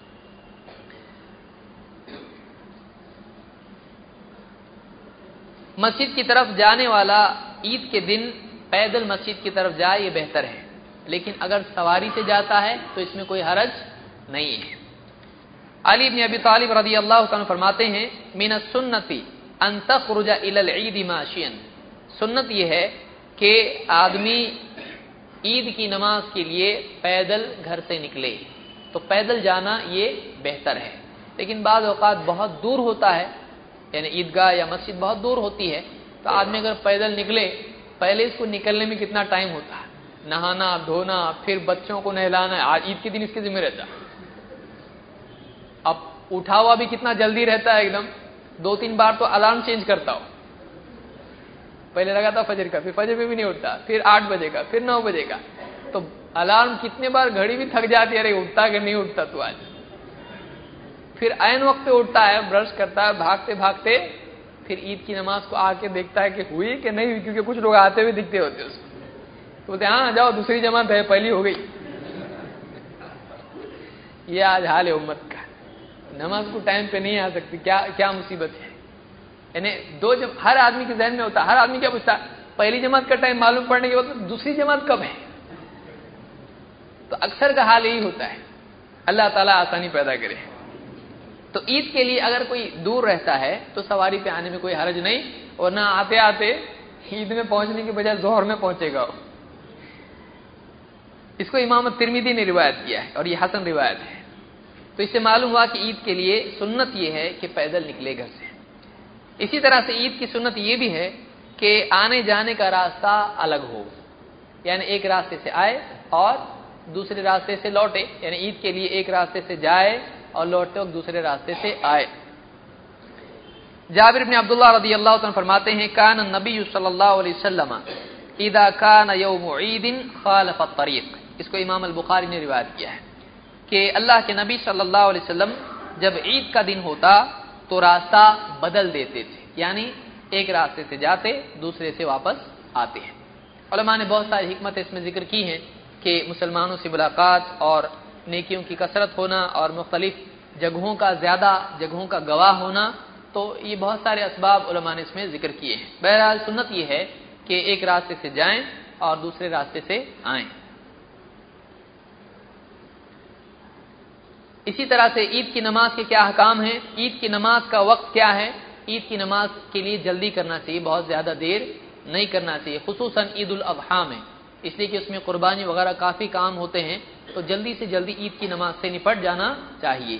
مسجد کی طرف جانے والا عید کے دن پیدل مسجد کی طرف جائے یہ بہتر ہے، لیکن اگر سواری سے جاتا ہے تو اس میں کوئی حرج نہیں ہے۔ علی بن ابی طالب رضی اللہ عنہ فرماتے ہیں من السنۃ ان تخرج الی العید ماشیا، سنت یہ ہے کہ آدمی عید کی نماز کے لیے پیدل گھر سے نکلے، تو پیدل جانا یہ بہتر ہے، لیکن بعض اوقات بہت دور ہوتا ہے، یعنی عیدگاہ یا مسجد بہت دور ہوتی ہے، تو آدمی اگر پیدل نکلے، پہلے اس کو نکلنے میں کتنا ٹائم ہوتا ہے، نہانا دھونا، پھر بچوں کو نہلانا، آج عید کے دن اس کے ذمہ رہتا ہے، اب اٹھا ہوا بھی کتنا جلدی رہتا ہے، ایک دم دو تین بار تو الارم چینج کرتا ہو، پہلے لگا تھا فجر کا، پھر فجر میں بھی نہیں اٹھتا، پھر آٹھ بجے کا، پھر نو بجے کا، تو الارم کتنے بار گھڑی بھی تھک جاتی ہے، ارے اٹھتا کہ نہیں اٹھتا تو آج، پھر عین وقت پہ اٹھتا ہے، برش کرتا ہے، بھاگتے بھاگتے پھر عید کی نماز کو آ کے دیکھتا ہے کہ ہوئی کہ نہیں ہوئی، کیونکہ کچھ لوگ آتے ہوئے دکھتے ہوتے اس کو، تو بولتے ہاں جاؤ دوسری جماعت ہے، پہلی ہو گئی۔ یہ آج حال ہے امت کا، نماز کو ٹائم پہ نہیں آ سکتی، کیا کیا مصیبت ہے۔ یعنی دو جب ہر آدمی کے ذہن میں ہوتا ہے، ہر آدمی کیا پوچھتا ہے پہلی جماعت کا ٹائم معلوم پڑنے کے بعد دوسری جماعت کب ہے، تو اکثر کا حال یہی ہوتا ہے۔ اللہ تعالیٰ آسانی پیدا کرے۔ تو عید کے لیے اگر کوئی دور رہتا ہے تو سواری پہ آنے میں کوئی حرج نہیں، اور نہ آتے آتے عید میں پہنچنے کے بجائے ظہر میں پہنچے گا۔ اس کو امام ترمذی نے روایت کیا ہے اور یہ حسن روایت ہے۔ تو اس سے معلوم ہوا کہ عید کے لیے سنت یہ ہے کہ پیدل نکلے گھر سے۔ اسی طرح سے عید کی سنت یہ بھی ہے کہ آنے جانے کا راستہ الگ ہو، یعنی ایک راستے سے آئے اور دوسرے راستے سے لوٹے، یعنی عید کے لیے ایک راستے سے جائے اور لوٹتے وقت دوسرے راستے سے آئے۔ جابر بن عبداللہ رضی اللہ عنہ فرماتے ہیں کان النبی صلی اللہ علیہ وسلم اذا کان یوم عید خالف الطریق، اس کو امام البخاری نے روایت کیا ہے کہ اللہ کے نبی صلی اللہ علیہ وسلم جب عید کا دن ہوتا تو راستہ بدل دیتے تھے، یعنی ایک راستے سے جاتے دوسرے سے واپس آتے ہیں۔ علماء نے بہت ساری حکمت اس میں ذکر کی ہیں کہ مسلمانوں سے ملاقات اور نیکیوں کی کثرت ہونا اور مختلف جگہوں کا زیادہ جگہوں کا گواہ ہونا، تو یہ بہت سارے اسباب علماء نے اس میں ذکر کیے ہیں۔ بہرحال سنت یہ ہے کہ ایک راستے سے جائیں اور دوسرے راستے سے آئیں۔ اسی طرح سے عید کی نماز کے کیا احکام ہیں، عید کی نماز کا وقت کیا ہے، عید کی نماز کے لیے جلدی کرنا چاہیے، بہت زیادہ دیر نہیں کرنا چاہیے، خصوصاً عید الاضحیٰ میں، اس لیے کہ اس میں قربانی وغیرہ کافی کام ہوتے ہیں، تو جلدی سے جلدی عید کی نماز سے نپٹ جانا چاہیے۔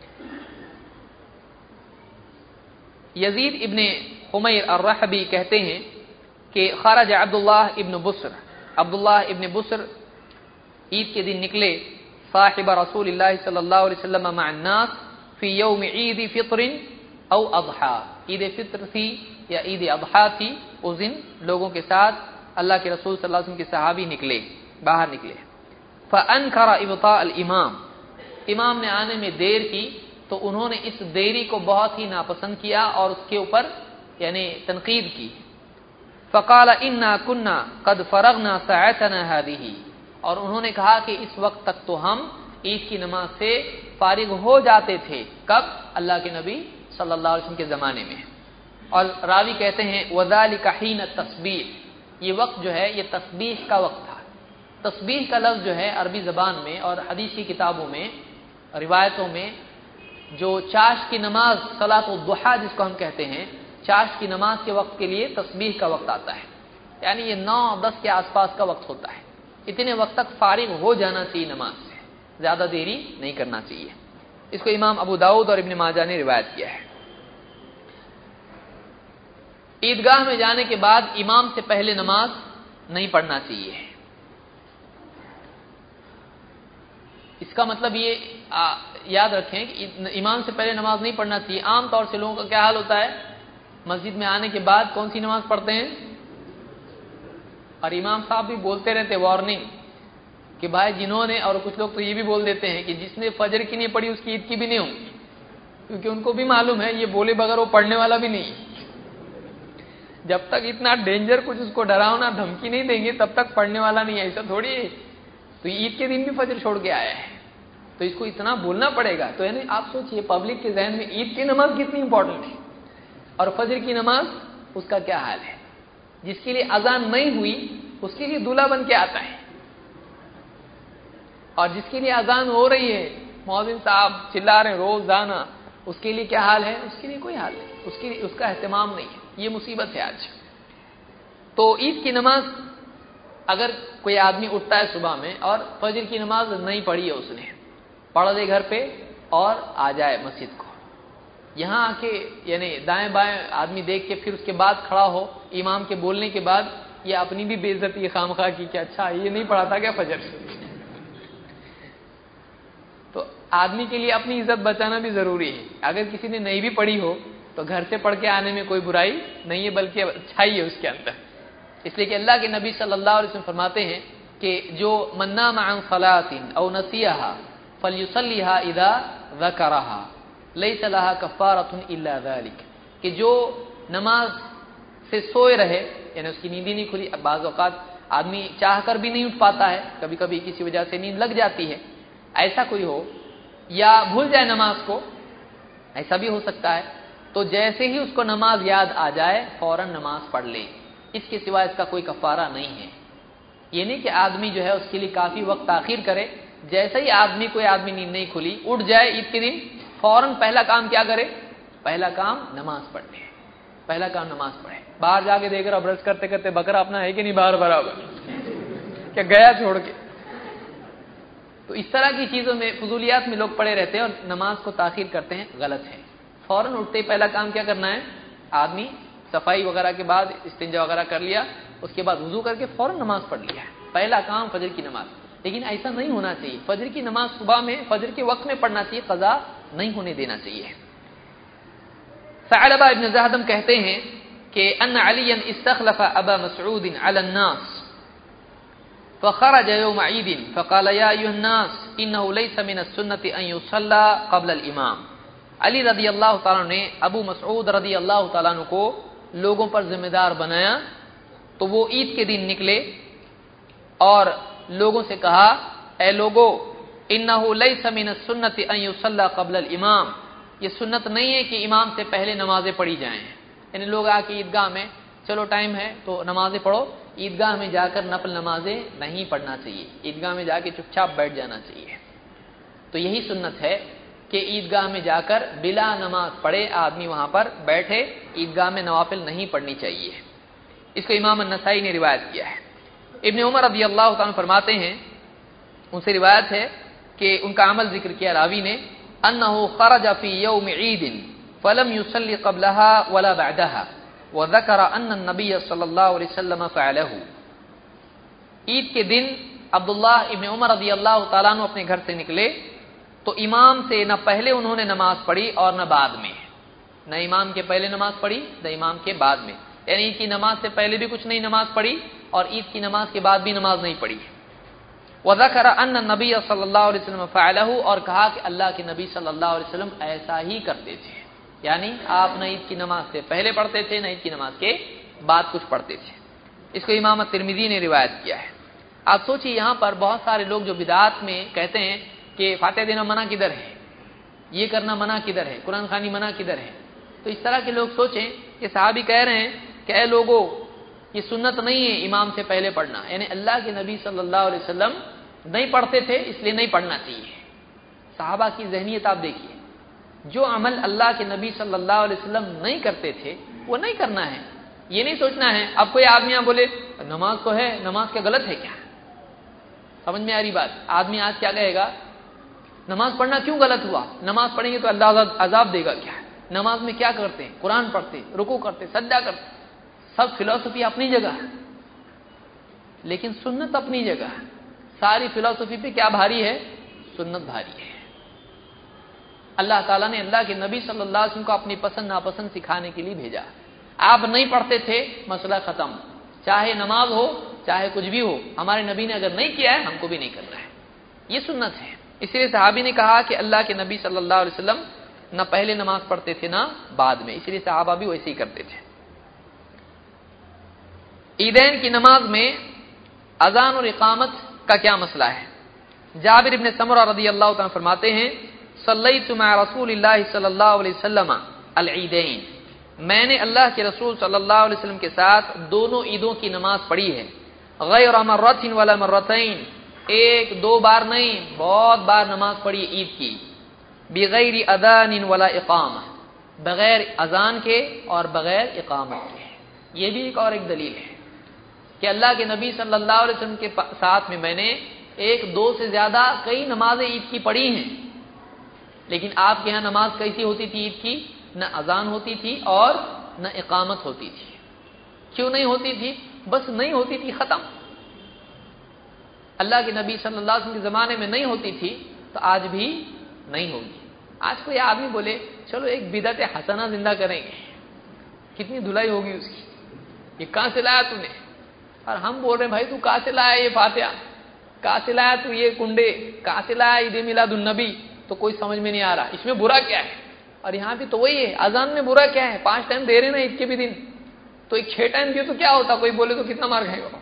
یزید ابن حمیر الرحبی کہتے ہیں کہ خرج عبداللہ ابن بصر، عبداللہ ابن بصر عید کے دن نکلے، صاحب رسول اللہ صلی اللہ علیہ وسلم مع الناس فی یوم عید فطر او اضحى، عید فطر تھی یا عید اضحیٰ تھی، اس دن لوگوں کے ساتھ اللہ کے رسول صلی اللہ علیہ وسلم کے صحابی نکلے، باہر نکلے۔ فانکر ابطاء الامام، امام نے آنے میں دیر کی تو انہوں نے اس دیری کو بہت ہی ناپسند کیا اور اس کے اوپر یعنی تنقید کی۔ فقال انا كنا قد فرغنا ساعتنا هذه، اور انہوں نے کہا کہ اس وقت تک تو ہم عید کی نماز سے فارغ ہو جاتے تھے، کب؟ اللہ کے نبی صلی اللہ علیہ وسلم کے زمانے میں۔ اور راوی کہتے ہیں وذالک حین التسبیح، یہ وقت جو ہے یہ تسبیح کا وقت تھا۔ تسبیح کا لفظ جو ہے عربی زبان میں اور حدیث کی کتابوں میں روایتوں میں جو چاش کی نماز صلاۃ الضحیٰ جس کو ہم کہتے ہیں، چاش کی نماز کے وقت کے لیے تسبیح کا وقت آتا ہے، یعنی یہ نو دس کے آس پاس کا وقت ہوتا ہے، اتنے وقت تک فارغ ہو جانا چاہیے نماز سے، زیادہ دیری نہیں کرنا چاہیے۔ اس کو امام ابو داؤد اور ابن ماجہ نے روایت کیا ہے۔ عیدگاہ میں جانے کے بعد امام سے پہلے نماز نہیں پڑھنا چاہیے۔ اس کا مطلب یہ یاد رکھیں کہ امام سے پہلے نماز نہیں پڑھنا چاہیے۔ عام طور سے لوگوں کا کیا حال ہوتا ہے، مسجد میں آنے کے بعد کون سی نماز پڑھتے ہیں، اور امام صاحب بھی بولتے رہتے وارننگ کہ بھائی جنہوں نے، اور کچھ لوگ تو یہ بھی بول دیتے ہیں کہ جس نے فجر کی نہیں پڑھی اس کی عید کی بھی نہیں ہوگی، کیونکہ ان کو بھی معلوم ہے یہ بولے بغیر وہ پڑھنے والا بھی نہیں، جب تک اتنا ڈینجر کچھ اس کو ڈراؤنا دھمکی نہیں دیں گے تب تک پڑھنے والا نہیں ہے، ایسا تھوڑی ہے۔ تو عید کے دن بھی فجر چھوڑ کے آیا ہے تو اس کو اتنا بولنا پڑے گا، تو یعنی آپ سوچئے پبلک کے ذہن میں عید کی نماز کتنی امپورٹنٹ ہے اور فجر کی نماز اس کا کیا حال ہے۔ جس کے لیے اذان نہیں ہوئی اس کے لیے دولہا بن کے آتا ہے، اور جس کے لیے اذان ہو رہی ہے مؤذن صاحب چلا رہے ہیں روزانہ، اس کے لیے کیا حال ہے، اس کے لیے کوئی حال نہیں، اس کے لیے اس کا اہتمام نہیں ہے۔ یہ مصیبت ہے آج۔ تو عید کی نماز اگر کوئی آدمی اٹھتا ہے صبح میں اور فجر کی نماز نہیں پڑھی ہے، اس نے پڑھ دے گھر پہ اور آ جائے مسجد کو، یہاں آ کے یعنی دائیں بائیں آدمی دیکھ کے پھر اس کے بعد کھڑا ہو امام کے بولنے کے بعد، یہ اپنی بھی بے عزتی خامخواہ کی کہ اچھا یہ نہیں پڑھا تھا کیا فجر۔ تو آدمی کے لیے اپنی عزت بچانا بھی ضروری ہے، اگر کسی نے نہیں بھی پڑھی ہو تو گھر سے پڑھ کے آنے میں کوئی برائی نہیں ہے، بلکہ اچھائی ہے اس کے اندر۔ اس لیے کہ اللہ کے نبی صلی اللہ علیہ وسلم فرماتے ہیں کہ جو من نام عن صلاۃ او نسیھا فلیصلیھا اذا ذکرھا لیس لھا کفارۃ الا ذلک، کہ جو نماز سے سوئے رہے یعنی اس کی نیند ہی نہیں کھلی، بعض اوقات آدمی چاہ کر بھی نہیں اٹھ پاتا ہے، کبھی کبھی کسی وجہ سے نیند لگ جاتی ہے، ایسا کوئی ہو یا بھول جائے نماز کو، ایسا بھی ہو سکتا ہے، تو جیسے ہی اس کو نماز یاد آ جائے فوراً نماز پڑھ لے، اس کے سوا اس کا کوئی کفارہ نہیں ہے۔ یہ نہیں کہ آدمی جو ہے اس کے لیے کافی وقت تاخیر کرے، جیسے ہی آدمی کوئی آدمی نیند نہیں کھلی اٹھ جائے عید کے دن، فوراً پہلا کام کیا کرے، پہلا کام نماز پڑھنے، پہلا کام نماز پڑھے۔ باہر جا کے دیکھ رہا برش کرتے کرتے بکرا اپنا ہے کہ نہیں باہر برابر کیا گیا چھوڑ کے، تو اس طرح کی چیزوں میں فضولیات میں لوگ پڑے رہتے ہیں اور نماز کو تاخیر کرتے ہیں، غلط ہے۔ فوراً اٹھتے ہی پہلا کام کیا کرنا ہے، آدمی صفائی وغیرہ کے بعد استنجا وغیرہ کر لیا، اس کے بعد وضو کر کے فوراً نماز پڑھ لیا، پہلا کام فجر کی نماز۔ لیکن ایسا نہیں ہونا چاہیے، فجر کی نماز صبح میں فجر کے وقت میں پڑھنا چاہیے، قضا نہیں ہونے دینا چاہیے۔ ثعلبہ ابن زہدم کہتے ہیں کہ ان علی استخلف ابا مسعود علی الناس فخرج يوم عيد فقال يا ايها الناس انه ليس من السنه ان يصلى قبل الامام۔ علی رضی اللہ تعالیٰ نے ابو مسعود رضی اللہ تعالیٰ عنہ کو لوگوں پر ذمہ دار بنایا تو وہ عید کے دن نکلے اور لوگوں سے کہا اے لوگو انه ليس من السنه ان يصلى قبل الامام، یہ سنت نہیں ہے کہ امام سے پہلے نمازیں پڑھی جائیں، یعنی لوگ آ کے عیدگاہ میں چلو ٹائم ہے تو نمازیں پڑھو، عیدگاہ میں جا کر نفل نمازیں نہیں پڑھنا چاہیے، عیدگاہ میں جا کے چپ چاپ بیٹھ جانا چاہیے۔ تو یہی سنت ہے کہ عیدگاہ میں جا کر بلا نماز پڑھے آدمی وہاں پر بیٹھے، عیدگاہ میں نوافل نہیں پڑھنی چاہیے۔ اس کو امام النسائی نے روایت کیا ہے۔ ابن عمر رضی اللہ تعالیٰ فرماتے ہیں، ان سے روایت ہے کہ ان کا عمل ذکر کیا راوی نے، انه خرج في يوم عيد فلم يصلي قبلها ولا بعدها وذكر ان النبي صلی اللہ علیہ وسلم فعله۔ عید کے دن عبداللہ ابن عمر رضی اللہ تعالیٰ عنہ اپنے گھر سے نکلے تو امام سے نہ پہلے انہوں نے نماز پڑھی اور نہ بعد میں، نہ امام کے پہلے نماز پڑھی نہ امام کے بعد میں، یعنی عید کی نماز سے پہلے بھی کچھ نہیں نماز پڑھی اور عید کی نماز کے بعد بھی نماز نہیں پڑھی۔ وذکر ان النبی صلی اللہ علیہ وسلم فعلہ، اور کہا کہ اللہ کے نبی صلی اللہ علیہ وسلم ایسا ہی کرتے تھے، یعنی آپ نہ عید کی نماز سے پہلے پڑھتے تھے نہ عید کی نماز کے بعد کچھ پڑھتے تھے۔ اس کو امام ترمذی نے روایت کیا ہے۔ آپ سوچئے یہاں پر بہت سارے لوگ جو بدعات میں کہتے ہیں کہ فاتحہ دینا منع کدھر ہے، یہ کرنا منع کدھر ہے، قرآن خوانی منع کدھر ہے، تو اس طرح کے لوگ سوچیں کہ صحابی کہہ رہے ہیں کہ اے لوگوں یہ سنت نہیں ہے امام سے پہلے پڑھنا، یعنی اللہ کے نبی صلی اللہ علیہ وسلم نہیں پڑھتے تھے اس لیے نہیں پڑھنا چاہیے۔ صحابہ کی ذہنیت آپ دیکھیے، جو عمل اللہ کے نبی صلی اللہ علیہ وسلم نہیں کرتے تھے وہ نہیں کرنا ہے، یہ نہیں سوچنا ہے۔ اب کوئی آدمی یہاں بولے نماز تو ہے، نماز کیا غلط ہے کیا؟ سمجھ میں آ رہی بات؟ آدمی آج کیا کہے گا، نماز پڑھنا کیوں غلط ہوا، نماز پڑھیں گے تو اللہ عذاب دے گا کیا؟ نماز میں کیا کرتے ہیں، قرآن پڑھتے، رکوع کرتے، سجدہ کرتے، سب فلسفی اپنی جگہ ہے لیکن سنت اپنی جگہ ہے۔ ساری فلسفی پہ کیا بھاری ہے؟ سنت بھاری ہے۔ اللہ تعالیٰ نے اللہ کے نبی صلی اللہ علیہ وسلم کو اپنی پسند ناپسند سکھانے کے لیے بھیجا۔ آپ نہیں پڑھتے تھے، مسئلہ ختم، چاہے نماز ہو چاہے کچھ بھی ہو، ہمارے نبی نے اگر نہیں کیا ہے ہم کو بھی نہیں کرنا ہے، یہ سنت ہے۔ اس لیے صحابی نے کہا کہ اللہ کے نبی صلی اللہ علیہ وسلم نہ پہلے نماز پڑھتے تھے نہ بعد میں، اس لیے صحابہ بھی ویسے ہی کرتے تھے۔ عیدین کی نماز میں اذان اور اقامت کا کیا مسئلہ ہے؟ جابر بن سمرہ رضی اللہ تعالیٰ فرماتے ہیں صلیت مع رسول اللہ صلی اللہ علیہ وسلم العیدین، میں نے اللہ کے رسول صلی اللہ علیہ وسلم کے ساتھ دونوں عیدوں کی نماز پڑھی ہے، غیر مرۃ ولا مرتین، ایک دو بار نہیں بہت بار نماز پڑھی عید کی، بغیر اذان ولا اقامہ، بغیر اذان کے اور بغیر اقامت کے۔ یہ بھی ایک اور ایک دلیل ہے کہ اللہ کے نبی صلی اللہ علیہ وسلم کے ساتھ میں میں نے ایک دو سے زیادہ کئی نمازیں عید کی پڑھی ہیں، لیکن آپ کے ہاں نماز کیسی ہوتی تھی عید کی؟ نہ اذان ہوتی تھی اور نہ اقامت ہوتی تھی۔ کیوں نہیں ہوتی تھی؟ بس نہیں ہوتی تھی، ختم۔ اللہ کے نبی صلی اللہ علیہ وسلم کے زمانے میں نہیں ہوتی تھی تو آج بھی نہیں ہوگی۔ آج کوئی آدمی بولے چلو ایک بدعت حسنہ زندہ کریں گے، کتنی دھلائی ہوگی اس کی، یہ کہاں سے لایا تو نے؟ اور ہم بول رہے ہیں بھائی تو کہاں سے لایا یہ فاتحہ، کہاں سے لایا تو یہ کنڈے، کہاں سے لایا عید میلاد النبی؟ تو کوئی سمجھ میں نہیں آ رہا اس میں برا کیا ہے۔ اور یہاں بھی تو وہی ہے، اذان میں برا کیا ہے؟ پانچ ٹائم دے رہے نا عید کے بھی دن، تو ایک چھ ٹائم دیے تو کیا ہوتا؟ کوئی بولے تو کتنا مار کھائے گا؟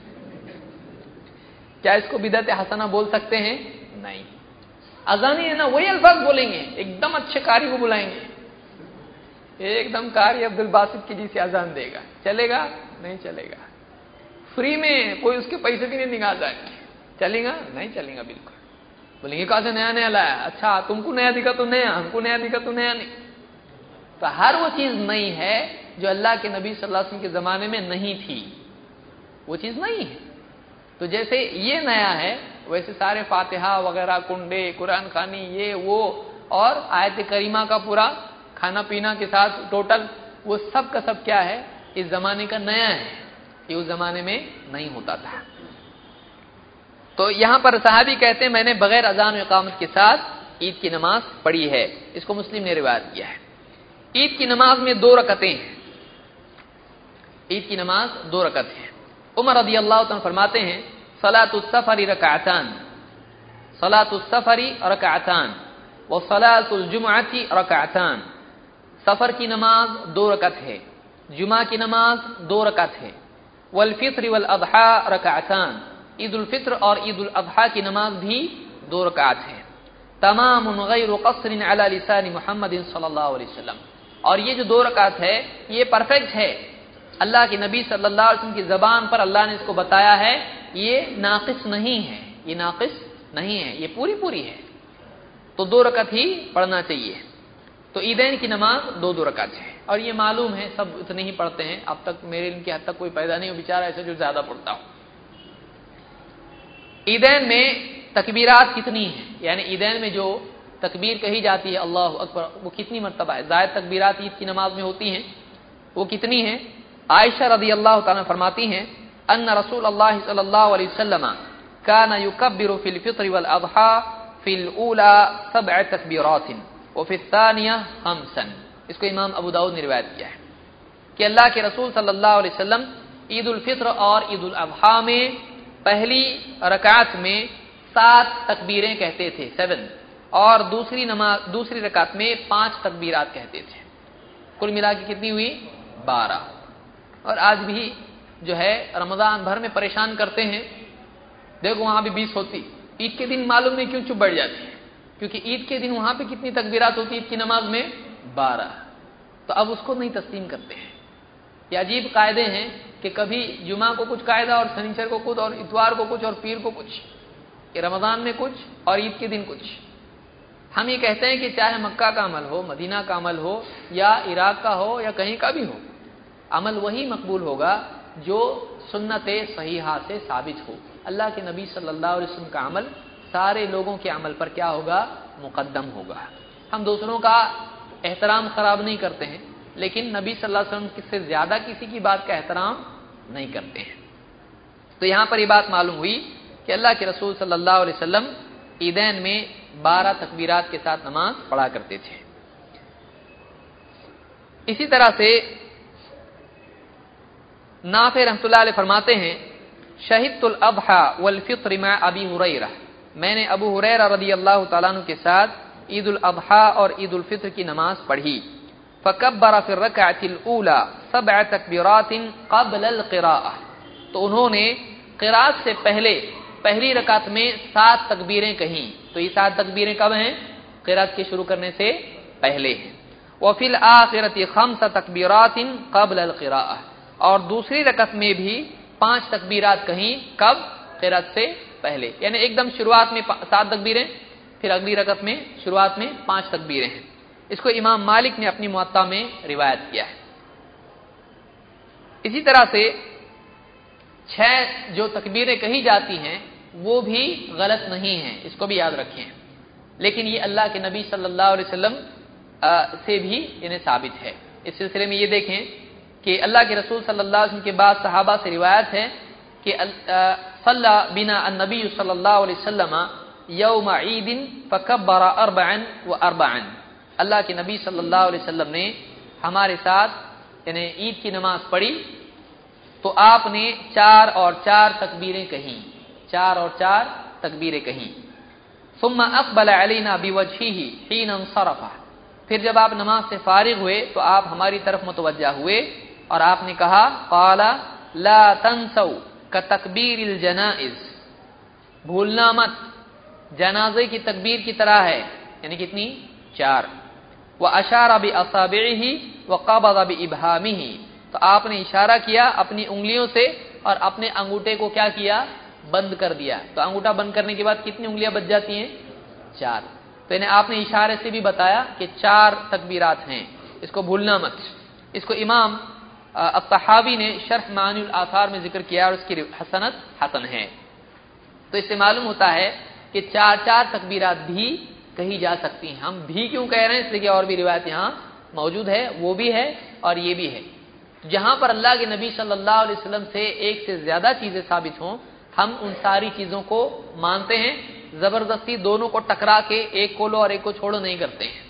کیا اس کو بدعت حسنہ بول سکتے ہیں؟ نہیں۔ اذان ہی ہے نا، وہی الفاظ بولیں گے، ایک دم اچھے قاری کو بلائیں گے، ایک دم قاری عبد الباسط کی جیسے اذان دے گا، چلے گا؟ نہیں چلے گا۔ فری میں کوئی اس کے پیسے بھی نہیں نکال جائے، چلے گا؟ نہیں چلے گا بالکل۔ بولیں گے کہاں سے نیا نیا لایا؟ اچھا تم کو نیا دکھا تو نیا، ہم کو نیا دکھا تو نیا نہیں۔ تو ہر وہ چیز نئی ہے جو اللہ کے نبی صلی اللہ علیہ وسلم کے زمانے میں نہیں تھی، وہ چیز نہیں ہے۔ تو جیسے یہ نیا ہے ویسے سارے فاتحہ وغیرہ، کنڈے، قرآن خوانی، یہ وہ، اور آیت کریمہ کا پورا کھانا پینا کے ساتھ ٹوٹل، وہ سب کا سب کیا ہے؟ اس زمانے کا نیا ہے، یہ اس زمانے میں نہیں ہوتا تھا۔ تو یہاں پر صحابی کہتے ہیں میں نے بغیر اذان و اقامت کے ساتھ عید کی نماز پڑھی ہے، اس کو مسلم نے روایت کیا ہے۔ عید کی نماز میں دو رکعتیں ہیں، عید کی نماز دو رکعت ہے۔ عمر رضی اللہ عنہ فرماتے ہیں صلاۃ السفر رکعتان، صلاۃ السفر رکعتان وصلاۃ الجمعۃ رکعتان، سفر کی نماز دو رکعت ہے، جمعہ کی نماز دو رکعت ہے، والفطر والاضحى رکعتان، عید الفطر اور عید الاضحیٰ کی نماز بھی دو رکعت ہے، تمام غیر قصر علی لسان محمد صلی اللہ علیہ وسلم، اور یہ جو دو رکعت ہے یہ پرفیکٹ ہے، اللہ کے نبی صلی اللہ علیہ وسلم کی زبان پر اللہ نے اس کو بتایا ہے، یہ ناقص نہیں ہے، یہ ناقص نہیں ہے، یہ پوری پوری ہے، تو دو رکعت ہی پڑھنا چاہیے۔ تو عیدین کی نماز دو دو رکعت ہے، اور یہ معلوم ہے سب اتنے ہی پڑھتے ہیں، اب تک میرے علم کے حد تک کوئی پیدا نہیں ہو بیچارہ ایسا جو زیادہ پڑھتا ہو۔ عیدین میں تکبیرات کتنی ہیں، یعنی عیدین میں جو تکبیر کہی جاتی ہے اللہ اکبر، وہ کتنی مرتبہ ہے؟ زائد تکبیرات عید کی نماز میں ہوتی ہیں، وہ کتنی ہیں؟ عائشہ رضی اللہ تعالیٰ فرماتی ہیں ان رسول اللہ صلی اللہ علیہ وسلم كان يكبر في الفطر والاضحى في الاولى سبع تكبيرات وفي الثانيه خمسا، اس کو امام ابو داؤد نے روایت کیا ہے کہ اللہ کے رسول صلی اللہ علیہ وسلم عید الفطر اور عید الاضحیٰ میں پہلی رکعت میں سات تکبیریں کہتے تھے، سیون، اور دوسری نماز دوسری رکعت میں پانچ تکبیرات کہتے تھے، کل ملا کے کتنی ہوئی؟ بارہ۔ اور آج بھی جو ہے رمضان بھر میں پریشان کرتے ہیں، دیکھو وہاں بھی بیس ہوتی، عید کے دن معلوم نہیں کیوں چپ بڑھ جاتی ہے، کیونکہ عید کے دن وہاں پہ کتنی تکبیرات ہوتی عید کی نماز میں؟ بارہ۔ تو اب اس کو نہیں تسلیم کرتے ہیں۔ یہ عجیب قاعدے ہیں کہ کبھی جمعہ کو کچھ قاعدہ اور سنیچر کو کچھ اور اتوار کو کچھ اور پیر کو کچھ، کہ رمضان میں کچھ اور عید کے دن کچھ۔ ہم یہ کہتے ہیں کہ چاہے مکہ کا عمل ہو، مدینہ کا عمل ہو، یا عراق کا ہو، یا کہیں کا بھی ہو، عمل وہی مقبول ہوگا جو سنت صحیحہ سے ثابت ہو۔ اللہ کے نبی صلی اللہ علیہ وسلم کا عمل سارے لوگوں کے عمل پر کیا ہوگا؟ مقدم ہوگا۔ ہم دوسروں کا احترام خراب نہیں کرتے ہیں، لیکن نبی صلی اللہ علیہ وسلم سے زیادہ کسی کی بات کا احترام نہیں کرتے ہیں۔ تو یہاں پر یہ بات معلوم ہوئی کہ اللہ کے رسول صلی اللہ علیہ وسلم عیدین میں بارہ تکبیرات کے ساتھ نماز پڑھا کرتے تھے۔ اسی طرح سے نافع رحمۃ اللہ علیہ فرماتے ہیں شہدت الاضحى والفطر مع ابی ہریرہ، میں نے ابو ہریرہ رضی اللہ تعالیٰ عنہ کے ساتھ عید الاضحیٰ اور عید الفطر کی نماز پڑھی۔ فکبر فی الرکعۃ الاولى سبع تکبیرات قبل القراءۃ، تو انہوں نے قراءت سے پہلے پہلی رکعت میں سات تکبیریں کہیں۔ تو یہ سات تکبیریں کب ہیں؟ قراءت کے شروع کرنے سے پہلے ہیں۔ وفی الآخرۃ خمس تکبیرات قبل القراءۃ، اور دوسری رکعت میں بھی پانچ تکبیرات کہیں، کب؟ قراءت سے پہلے، یعنی ایک دم شروعات میں سات تکبیریں، پھر اگلی رکعت میں شروعات میں پانچ تکبیریں ہیں۔ اس کو امام مالک نے اپنی موطا میں روایت کیا ہے۔ اسی طرح سے چھ جو تکبیریں کہی جاتی ہیں وہ بھی غلط نہیں ہیں، اس کو بھی یاد رکھیں، لیکن یہ اللہ کے نبی صلی اللہ علیہ وسلم سے بھی انہیں ثابت ہے۔ اس سلسلے میں یہ دیکھیں کہ اللہ کے رسول صلی اللہ علیہ وسلم کے بعد صحابہ سے روایت ہے کہ صلی بنا النبی صلی اللہ علیہ وسلم یوم عید فکبر اربعا و اربعا، اللہ کے نبی صلی اللہ علیہ وسلم نے ہمارے ساتھ یعنی عید کی نماز پڑھی تو آپ نے چار اور چار تکبیریں کہیں، چار اور چار تکبیریں کہیں۔ ثم اقبل علینا بوجہہ حین انصرف، پھر جب آپ نماز سے فارغ ہوئے تو آپ ہماری طرف متوجہ ہوئے اور آپ نے کہا قال لا تنسوا کتکبیر الجنائز، بھولنا مت، جنازے کی تکبیر کی طرح ہے، یعنی کتنی؟ چار۔ واشار باصابعہ وقبض بابہامہ، تو آپ نے اشارہ کیا اپنی انگلیوں سے اور اپنے انگوٹھے کو کیا کیا؟ بند کر دیا۔ تو انگوٹھا بند کرنے کے بعد کتنی انگلیاں بچ جاتی ہیں؟ چار۔ تو انہیں آپ نے اشارے سے بھی بتایا کہ چار تکبیرات ہیں، اس کو بھولنا مت۔ اس کو امام الطحاوی نے شرح معانی الاثار میں ذکر کیا اور اس کی حسنت حسن ہے۔ تو اس سے معلوم ہوتا ہے کہ چار چار تکبیرات بھی کہی جا سکتی ہیں۔ ہم بھی کیوں کہہ رہے ہیں؟ اس لیے کہ اور بھی روایت یہاں موجود ہے، وہ بھی ہے اور یہ بھی ہے۔ جہاں پر اللہ کے نبی صلی اللہ علیہ وسلم سے ایک سے زیادہ چیزیں ثابت ہوں، ہم ان ساری چیزوں کو مانتے ہیں، زبردستی دونوں کو ٹکرا کے ایک کو لو اور ایک کو چھوڑو نہیں کرتے ہیں۔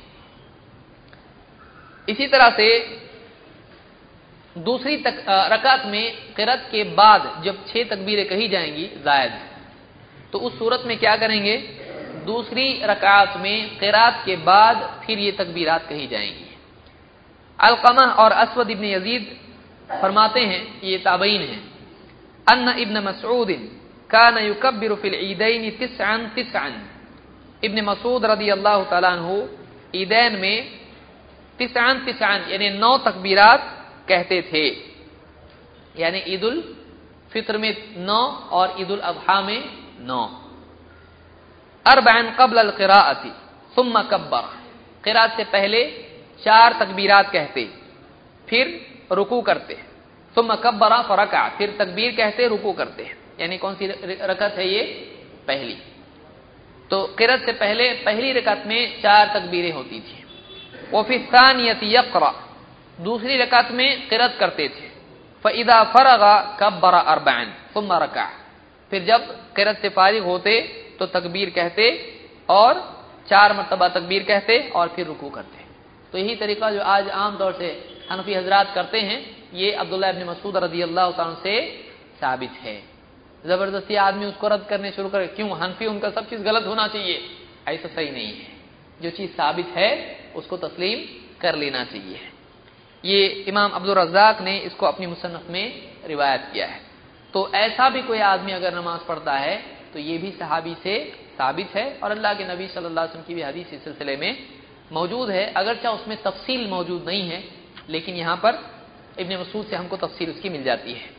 اسی طرح سے دوسری رکعت میں قرات کے بعد جب چھ تکبیریں کہی جائیں گی زائد، تو اس صورت میں کیا کریں گے؟ دوسری رکعت میں قرات کے بعد پھر یہ تکبیرات کہی جائیں گی۔ علقمہ اور اسود ابن یزید فرماتے ہیں، یہ تابعین ہیں، ان ابن مسعود کان یکبر فی العیدین تسعا تسعا، ابن مسعود رضی اللہ تعالیٰ عنہ عیدین میں تسعا تسعا یعنی نو تکبیرات کہتے تھے، یعنی عید الفطر میں نو اور عید الاضحیٰ میں نو۔ اربعا قبل القراءۃ ثم کبر، قراءت سے پہلے چار تکبیرات کہتے پھر رکوع کرتے، ثم کبر فرکع، پھر تکبیر کہتے رکوع کرتے، یعنی کون سی رکعت ہے یہ؟ پہلی۔ تو قراءت سے پہلے پہلی رکعت میں چار تکبیریں ہوتی تھیں۔ وفی الثانیۃ یقرأ، دوسری رکعت میں قراءت کرتے تھے، فاذا فرغ کبر اربعا ثم رکع، پھر جب قراءت سے فارغ ہوتے تو تکبیر کہتے اور چار مرتبہ تکبیر کہتے اور پھر رکوع کرتے۔ تو یہی طریقہ جو آج عام طور سے حنفی حضرات کرتے ہیں یہ عبداللہ ابن مسعود رضی اللہ تعالیٰ سے ثابت ہے. زبردستی آدمی اس کو رد کرنے شروع کرے, کیوں حنفی ان کا سب چیز غلط ہونا چاہیے, ایسا صحیح نہیں ہے. جو چیز ثابت ہے اس کو تسلیم کر لینا چاہیے. یہ امام عبدالرزاق نے اس کو اپنی مصنف میں روایت کیا ہے. تو ایسا بھی کوئی آدمی اگر نماز پڑھتا ہے تو یہ بھی صحابی سے ثابت ہے, اور اللہ کے نبی صلی اللہ علیہ وسلم کی بھی حدیث اس سلسلے میں موجود ہے, اگرچہ اس میں تفصیل موجود نہیں ہے, لیکن یہاں پر ابن مسعود سے ہم کو تفصیل اس کی مل جاتی ہے.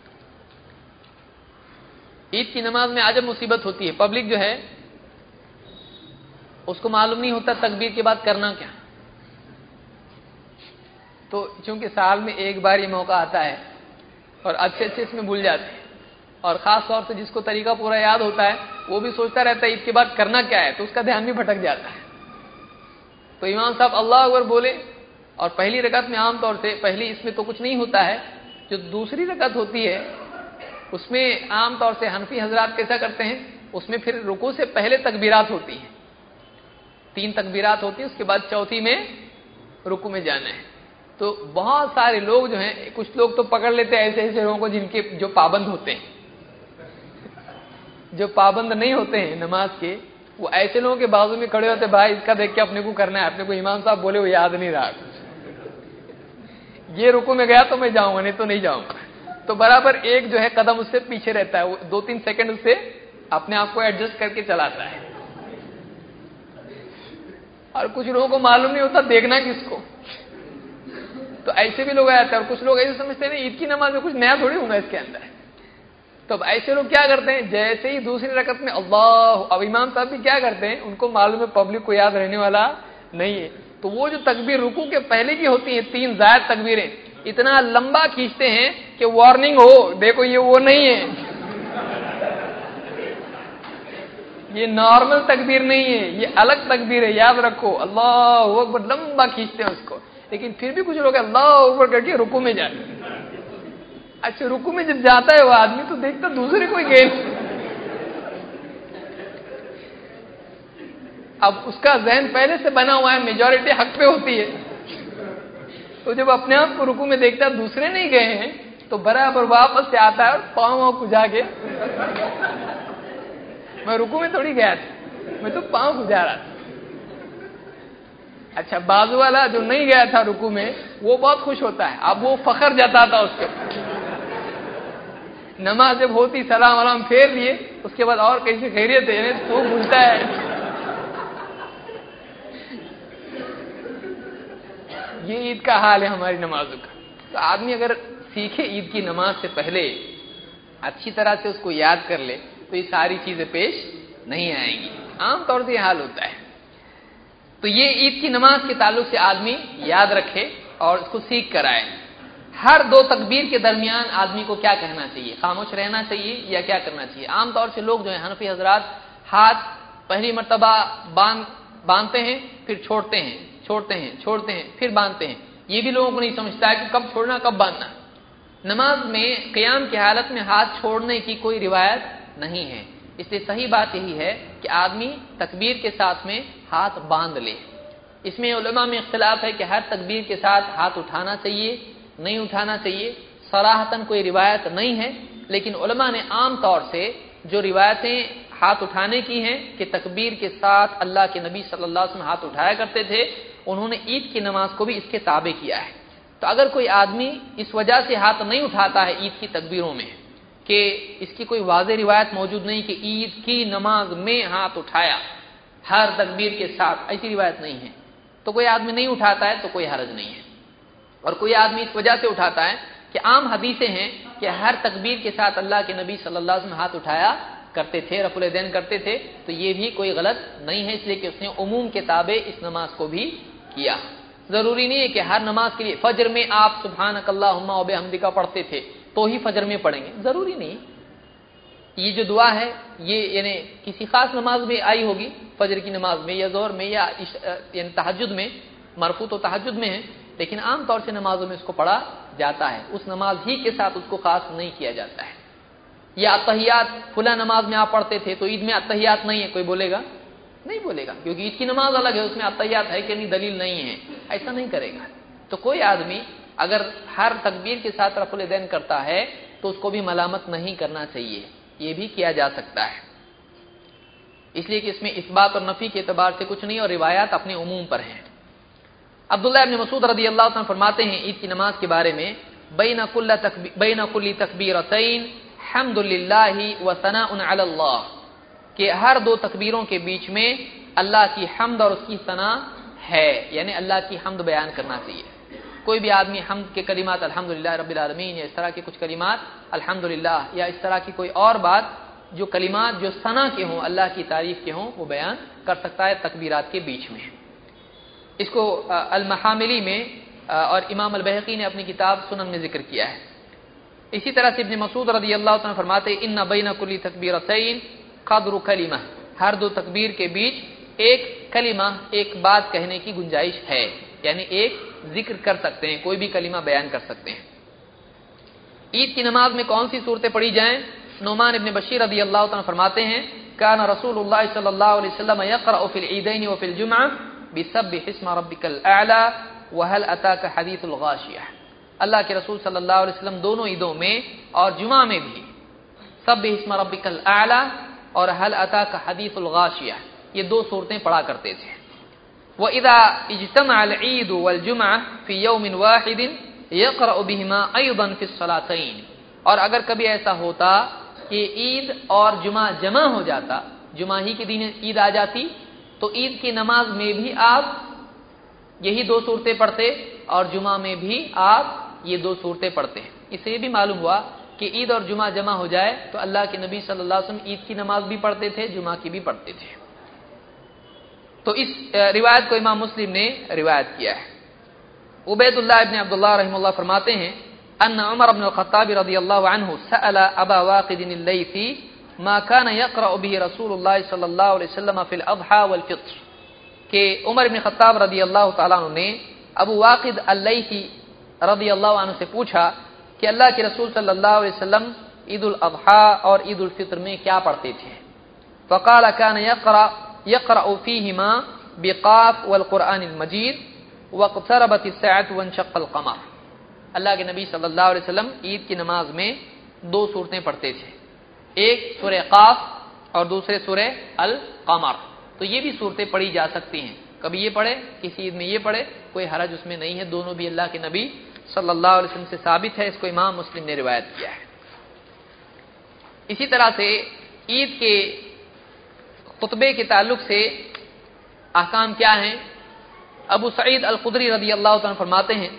عید کی نماز میں عجب مصیبت ہوتی ہے, پبلک جو ہے اس کو معلوم نہیں ہوتا تکبیر کے بعد کرنا کیا. تو چونکہ سال میں ایک بار یہ موقع آتا ہے اور اچھے اچھے اس میں بھول جاتے ہیں, اور خاص طور سے جس کو طریقہ پورا یاد ہوتا ہے وہ بھی سوچتا رہتا ہے عید کے بعد کرنا کیا ہے, تو اس کا دھیان بھی بھٹک جاتا ہے. تو امام صاحب اللہ اکبر بولے, اور پہلی رکعت میں عام طور سے پہلی اس میں تو کچھ نہیں ہوتا ہے, جو دوسری رکعت ہوتی ہے اس میں عام طور سے حنفی حضرات کیسا کرتے ہیں, اس میں پھر رکوع سے پہلے تکبیرات ہوتی ہیں, تین تکبیرات ہوتی ہیں, اس کے بعد چوتھی میں رکوع میں جانا ہے. تو بہت سارے لوگ جو ہیں, کچھ لوگ تو پکڑ لیتے ہیں ایسے ایسے لوگوں کو جن کے جو پابند ہوتے ہیں, جو پابند نہیں ہوتے ہیں نماز کے, وہ ایسے لوگوں کے بازو میں کھڑے ہوتے, بھائی اس کا دیکھ کے اپنے کو کرنا ہے, اپنے کو امام صاحب بولے وہ یاد نہیں رہا, یہ رکوع میں گیا تو میں جاؤں گا, نہیں تو نہیں جاؤں گا. تو برابر ایک جو ہے قدم اس سے پیچھے رہتا ہے, وہ دو تین سیکنڈ اس سے اپنے آپ کو ایڈجسٹ کر کے چلاتا ہے. اور کچھ لوگوں کو معلوم نہیں ہوتا دیکھنا کس کو, تو ایسے بھی لوگ آتے ہیں. اور کچھ لوگ ایسے سمجھتے ہیں عید کی نماز میں کچھ نیا تھوڑی ہوگا اس کے اندر. تو اب ایسے لوگ کیا کرتے ہیں, جیسے ہی دوسری رکعت میں اللہ, اب امام صاحب بھی کیا کرتے ہیں, ان کو معلوم ہے پبلک کو یاد رہنے والا نہیں ہے, تو وہ جو تکبیر رکوع کے پہلے کی ہوتی ہیں تین زائد تکبیریں, اتنا لمبا کھینچتے ہیں کہ وارننگ ہو, دیکھو یہ وہ نہیں ہے, یہ نارمل تکبیر نہیں ہے, یہ الگ تکبیر ہے, یاد رکھو. اللہ اکبر لمبا کھینچتے ہیں اس کو, لیکن پھر بھی کچھ لوگ اللہ اکبر کر کے رکوع میں جاتے ہیں. اچھا رکوع میں جب جاتا ہے وہ آدمی تو دیکھتا دوسرے کوئی گئے, اب اس کا ذہن پہلے سے بنا ہوا ہے میجورٹی حق پہ ہوتی ہے, تو جب اپنے آپ کو رکوع میں دیکھتا ہے دوسرے نہیں گئے ہیں تو برابر واپس سے آتا ہے اور پاؤں واؤں کھجا کے, میں رکوع میں تھوڑی گیا تھا, میں تو پاؤں کھجا رہا تھا. اچھا بازو والا جو نہیں گیا تھا رکوع میں وہ بہت خوش ہوتا ہے, اب وہ فخر جتاتا اس کے, نماز جب ہوتی سلام علام پھیر لیے, اس کے بعد اور کیسی خیریت ہے تو بھولتا ہے. یہ عید کا حال ہے ہماری نمازوں کا. تو آدمی اگر سیکھے عید کی نماز سے پہلے, اچھی طرح سے اس کو یاد کر لے, تو یہ ساری چیزیں پیش نہیں آئیں گی. عام طور سے یہ حال ہوتا ہے. تو یہ عید کی نماز کے تعلق سے آدمی یاد رکھے اور اس کو سیکھ کر آئے. ہر دو تکبیر کے درمیان آدمی کو کیا کہنا چاہیے, خاموش رہنا چاہیے یا کیا کرنا چاہیے. عام طور سے لوگ جو ہیں حنفی حضرات ہاتھ پہلی مرتبہ باندھ باندھتے ہیں, پھر چھوڑتے ہیں, چھوڑتے ہیں, چھوڑتے ہیں, پھر باندھتے ہیں. یہ بھی لوگوں کو نہیں سمجھتا ہے کہ کب چھوڑنا کب باندھنا. نماز میں قیام کی حالت میں ہاتھ چھوڑنے کی کوئی روایت نہیں ہے, اس لیے صحیح بات یہی ہے کہ آدمی تکبیر کے ساتھ میں ہاتھ باندھ لے. اس میں علماء میں اختلاف ہے کہ ہر تکبیر کے ساتھ ہاتھ اٹھانا چاہیے نہیں اٹھانا چاہیے. صراحتاً کوئی روایت نہیں ہے, لیکن علماء نے عام طور سے جو روایتیں ہاتھ اٹھانے کی ہیں کہ تکبیر کے ساتھ اللہ کے نبی صلی اللہ علیہ وسلم ہاتھ اٹھایا کرتے تھے, انہوں نے عید کی نماز کو بھی اس کے تابع کیا ہے. تو اگر کوئی آدمی اس وجہ سے ہاتھ نہیں اٹھاتا ہے عید کی تکبیروں میں کہ اس کی کوئی واضح روایت موجود نہیں کہ عید کی نماز میں ہاتھ اٹھایا ہر تکبیر کے ساتھ, ایسی روایت نہیں ہے, تو کوئی آدمی نہیں اٹھاتا ہے تو کوئی حرج نہیں ہے. اور کوئی آدمی اس وجہ سے اٹھاتا ہے کہ عام حدیثیں ہیں کہ ہر تکبیر کے ساتھ اللہ کے نبی صلی اللہ علیہ وسلم ہاتھ اٹھایا کرتے تھے, رفع الیدین کرتے تھے, تو یہ بھی کوئی غلط نہیں ہے, اس لیے کہ اس نے عموم کے تابع اس نماز کو بھی کیا. ضروری نہیں ہے کہ ہر نماز کے لیے فجر میں آپ سبحانک اللہم و بحمدک پڑھتے تھے تو ہی فجر میں پڑھیں گے, ضروری نہیں. یہ جو دعا ہے یہ یعنی کسی خاص نماز میں آئی ہوگی, فجر کی نماز میں یا ظہر میں یا یعنی تہجد میں, مرفوع تو تہجد میں ہے, لیکن عام طور سے نمازوں میں اس کو پڑھا جاتا ہے. اس نماز ہی کے ساتھ اس کو خاص نہیں کیا جاتا ہے. یا اتحیات فلاں نماز میں آپ پڑھتے تھے تو عید میں اتحیات نہیں ہے, کوئی بولے گا نہیں بولے گا, کیونکہ عید کی نماز الگ ہے, اس میں اتحیات ہے کہ نہیں دلیل نہیں ہے. ایسا نہیں کرے گا. تو کوئی آدمی اگر ہر تکبیر کے ساتھ رفع الیدین کرتا ہے تو اس کو بھی ملامت نہیں کرنا چاہیے، یہ بھی کیا جا سکتا ہے، اس لیے کہ اس میں اثبات اور نفی کے اعتبار سے کچھ نہیں اور روایات اپنے عموم پر ہیں. عبداللہ ابن مسعود رضی اللہ عنہ فرماتے ہیں عید کی نماز کے بارے میں بین کل تکبیر بین کل تکبیرتین حمد للہ و ثناء علی اللہ، کہ ہر دو تکبیروں کے بیچ میں اللہ کی حمد اور اس کی ثنا ہے، یعنی اللہ کی حمد بیان کرنا چاہیے. کوئی بھی آدمی حمد کے کلمات الحمدللہ رب العالمین یا اس طرح کے کچھ کلمات الحمدللہ یا اس طرح کی کوئی اور بات جو کلمات جو ثنا کے ہوں، اللہ کی تعریف کے ہوں، وہ بیان کر سکتا ہے تکبیرات کے بیچ میں. اس کو المحاملی میں اور امام البیہقی نے اپنی کتاب سنن میں ذکر کیا ہے. اسی طرح سے ابن مسعود رضی اللہ عنہ فرماتے ان بین کل تکبیرتین قدر کلمہ، ہر دو تکبیر کے بیچ ایک کلمہ ایک بات کہنے کی گنجائش ہے، یعنی ایک ذکر کر سکتے ہیں، کوئی بھی کلمہ بیان کر سکتے ہیں. عید کی نماز میں کون سی صورتیں پڑھی جائیں؟ نعمان ابن بشیر رضی اللہ عنہ فرماتے ہیں کان رسول اللہ صلی اللہ علیہ وسلم یقرأ فی العیدین وفی الجمعہ بسبح اسم ربک الاعلی وهل اتاک حدیث الغاشیہ. اللہ کے رسول صلی اللہ علیہ وسلم دونوں عیدوں میں اور جمعہ میں بھی سبح اسم ربک الاعلی اور هل اتاک حدیث الغاشیہ یہ دو صورتیں پڑھا کرتے تھے. وَإِذَا اجْتَمَعَ الْعِيدُ وَالْجُمْعَةُ فِي يَوْمٍ وَاحِدٍ يَقْرَأُ بِهِمَا أَيْضًا فِي الصَّلَاتَيْنِ، اور اگر کبھی ایسا ہوتا کہ عید اور جمعہ جمع ہو جاتا، جمعہ ہی کے دن عید آ جاتی تو عید کی نماز میں بھی آپ یہی دو صورتیں پڑھتے اور جمعہ میں بھی آپ یہ دو صورتیں پڑھتے. اس سے یہ بھی معلوم ہوا کہ عید اور جمعہ جمع ہو جائے تو اللہ کے نبی صلی اللہ علیہ وسلم عید کی نماز بھی پڑھتے تھے، جمعہ کی بھی پڑھتے تھے. تو اس روایت کو امام مسلم نے روایت کیا ہے. عبید اللہ ابن عبداللہ رحمہ اللہ فرماتے ہیں ان عمر بن الخطاب رضی اللہ عنہ سأل ابا واقد اللیثی ما كان يقرأ به رسول اللہ صلی اللہ علیہ وسلم فی الاضحى والفطر، کہ عمر بن خطاب رضی اللہ تعالیٰ عنہ نے ابو واقد اللیثی رضی اللہ عنہ سے پوچھا کہ اللہ کے رسول صلی اللہ علیہ وسلم عید الاضحیٰ اور عید الفطر میں کیا پڑھتے تھے؟ فقال كان يقرأ يقرأ فيهما بقاف والقرآن المجید واقتربت الساعة وانشق القمر. اللہ کے نبی صلی اللہ علیہ وسلم عید کی نماز میں دو صورتیں پڑھتے تھے، ایک سورہ قاف اور دوسرے سورہ القمر. تو یہ بھی صورتیں پڑھی جا سکتی ہیں، کبھی یہ پڑھے کسی عید میں یہ پڑھے، کوئی حرج اس میں نہیں ہے، دونوں بھی اللہ کے نبی صلی اللہ علیہ وسلم سے ثابت ہے. اس کو امام مسلم نے روایت کیا ہے. اسی طرح سے عید کے خطبے کے تعلق سے احکام کیا ہیں؟ ابو سعید الخدری رضی اللہ عنہ فرماتے ہیں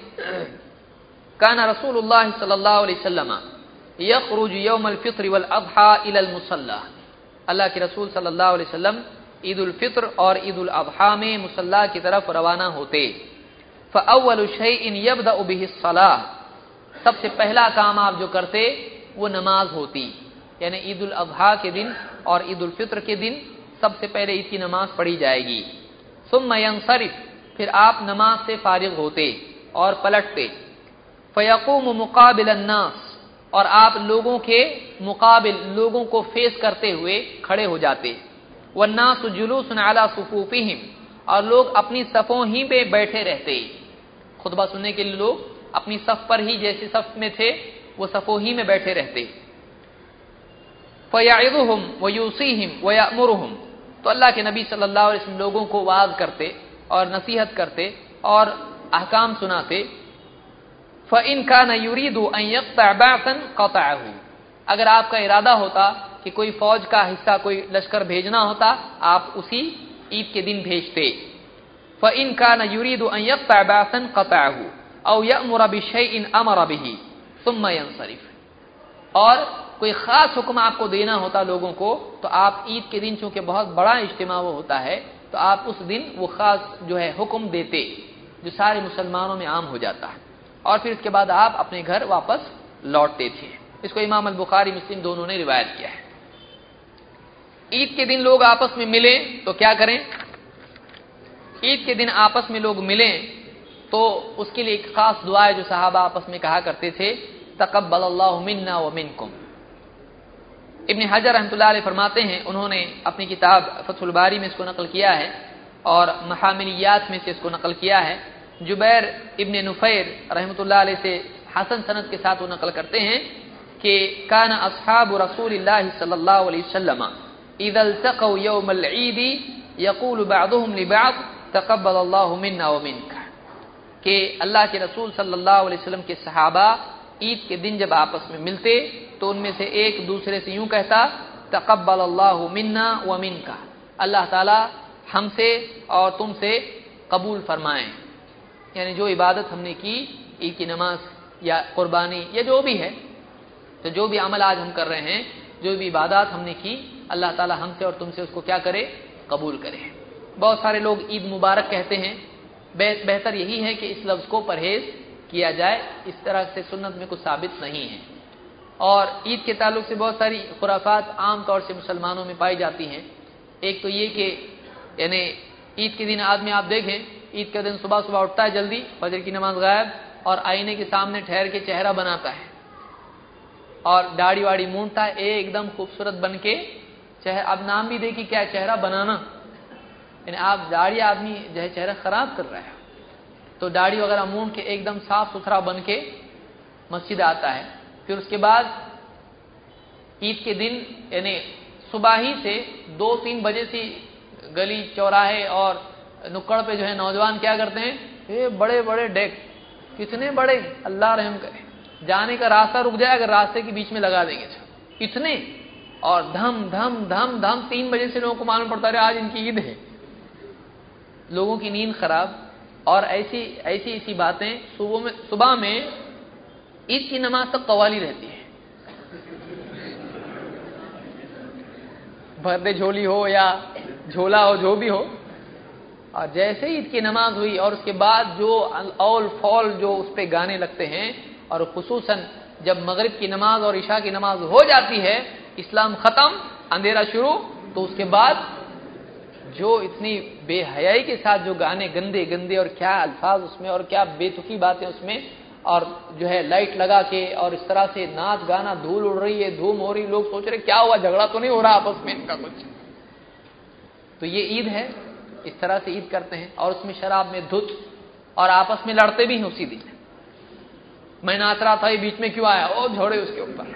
کان رسول اللہ صلی اللہ علیہ وسلم یخرج یوم الفطر والاضحى الى المصلی، اللہ کے رسول صلی اللہ علیہ وسلم عید الفطر اور عید الاضحیٰ میں مصلی کی طرف روانہ ہوتے. فاول شیء یبدا به الصلاۃ، سب سے پہلا کام آپ جو کرتے وہ نماز ہوتی، یعنی عید الاضحیٰ کے دن اور عید الفطر کے دن سب سے پہلے عید کی نماز پڑھی جائے گی. ثم ينصرف، پھر آپ نماز سے فارغ ہوتے اور پلٹتے. فیقوم مقابل الناس، اور آپ لوگوں کے مقابل لوگوں کو فیس کرتے ہوئے کھڑے ہو جاتے. والناس جلوس علی صفوفہم، اور لوگ اپنی صفوں ہی پہ بیٹھے رہتے، خطبہ سننے کے لیے لوگ اپنی صف پر ہی جیسے صف میں تھے وہ صفوں ہی میں بیٹھے رہتے. فیعظہم ویوصیہم ویأمرہم، تو اللہ کے نبی صلی اللہ علیہ وسلم لوگوں کو واعظ کرتے اور نصیحت کرتے اور احکام سناتے. فإن كان يريد أن يقطع بعثا قطعه، اگر آپ کا ارادہ ہوتا کہ کوئی فوج کا حصہ کوئی لشکر بھیجنا ہوتا آپ اسی عید کے دن بھیجتے. فإن كان يريد أن يقطع بعثا قطعه أو يأمر بشيء أمر به ثم ينصرف، اور کوئی خاص حکم آپ کو دینا ہوتا لوگوں کو تو آپ عید کے دن چونکہ بہت بڑا اجتماع وہ ہوتا ہے تو آپ اس دن وہ خاص جو ہے حکم دیتے جو سارے مسلمانوں میں عام ہو جاتا ہے، اور پھر اس کے بعد آپ اپنے گھر واپس لوٹتے تھے. اس کو امام البخاری مسلم دونوں نے روایت کیا ہے. عید کے دن لوگ آپس میں ملیں تو کیا کریں؟ عید کے دن آپس میں لوگ ملیں تو اس کے لیے ایک خاص دعا ہے جو صحابہ آپس میں کہا کرتے تھے، تقبل اللہ منا ومنکم. ابن حجر رحمۃ اللہ علیہ فرماتے ہیں، انہوں نے اپنی کتاب فتح الباری میں اس کو نقل کیا ہے اور محاملیات میں سے اس کو نقل کیا ہے जुबैर इब्न नुफैर रहमतुल्लाह अलैह से हसन सनद के साथ वो नकल करते हैं कि काना अस्हाबु रसूलिल्लाह सल्लल्लाहु अलैहि वसल्लम इज़ा इल्तक़ौ यौमल ईद यक़ूलु बअदुहुम लिबअद तक़ब्बलल्लाहु मिन्ना व मिनका, कि अल्लाह के रसूल सल्लल्लाहु अलैहि वसल्लम के सहाबा ईद के दिन जब आपस में मिलते तो उनमें से एक दूसरे से यूं कहता, तक़ब्बलल्लाहु मिन्ना व मिनका, अल्लाह ताला हमसे और तुमसे कबूल फरमाएं। यानी जो इबादत हमने की, ईद की नमाज या कुर्बानी या जो भी है, तो जो भी अमल आज हम कर रहे हैं, जो भी इबादत हमने की, अल्लाह ताला हमसे और तुमसे उसको क्या करे, कबूल करे। बहुत सारे लोग ईद मुबारक कहते हैं, बेहतर यही है कि इस लफ्ज़ को परहेज किया जाए, इस तरह से सुन्नत में कुछ साबित नहीं है। और ईद के ताल्लुक से बहुत सारी खुराफात आम तौर से मुसलमानों में पाई जाती हैं। एक तो ये कि यानी ईद के दिन आदमी आप देखें, ईद के दिन सुबह सुबह उठता है जल्दी, फजर की नमाज गायब, और आईने के सामने ठहर के चेहरा बनाता है और दाढ़ी वाड़ी मूंढता है, एकदम खूबसूरत बन के चेहरा। अब नाम भी देखिए क्या, चेहरा बनाना, यानी आप दाढ़ी आदमी जो है चेहरा खराब कर रहा है, तो दाढ़ी वगैरह मूंढ के एकदम साफ सुथरा बन के मस्जिद आता है। फिर उसके बाद ईद के दिन यानी सुबह ही से दो तीन बजे से गली चौराहे और नुक्कड़ पे जो है नौजवान क्या करते हैं, ये बड़े बड़े डेक, कितने बड़े, अल्लाह रहम करे, जाने का रास्ता रुक जाए अगर रास्ते के बीच में लगा देंगे इतने, और धम धम धम धम तीन बजे से लोगों को मालूम पड़ता है आज इनकी ईद है। लोगों की नींद खराब, और ऐसी ऐसी ऐसी बातें। सुबह में सुबह में ईद की नमाज तक कवाली रहती है, भरदे झोली हो या झोला हो, जो भी हो, और जैसे ईद की नमाज हुई और उसके बाद जो औल फौल जो उस पे गाने लगते हैं, और खुसूसन जब मगरिब की नमाज और इशा की नमाज हो जाती है, इस्लाम खत्म, अंधेरा शुरू, तो उसके बाद जो इतनी बेहयाई के साथ जो गाने, गंदे गंदे, और क्या अल्फाज उसमें, और क्या बेतुकी बातें उसमें, और जो है लाइट लगा के और इस तरह से नाच गाना, धूल उड़ रही है, धूम हो रही, लोग सोच रहे क्या हुआ, झगड़ा तो नहीं हो रहा आपस में इनका कुछ। तो ये ईद है, इस तरह से ईद करते हैं, और उसमें शराब में धुत, और आपस में लड़ते भी हैं उसी दिन। मैं नाच रहा था, ये बीच में क्यों आया, ओ झोड़े उसके ऊपर,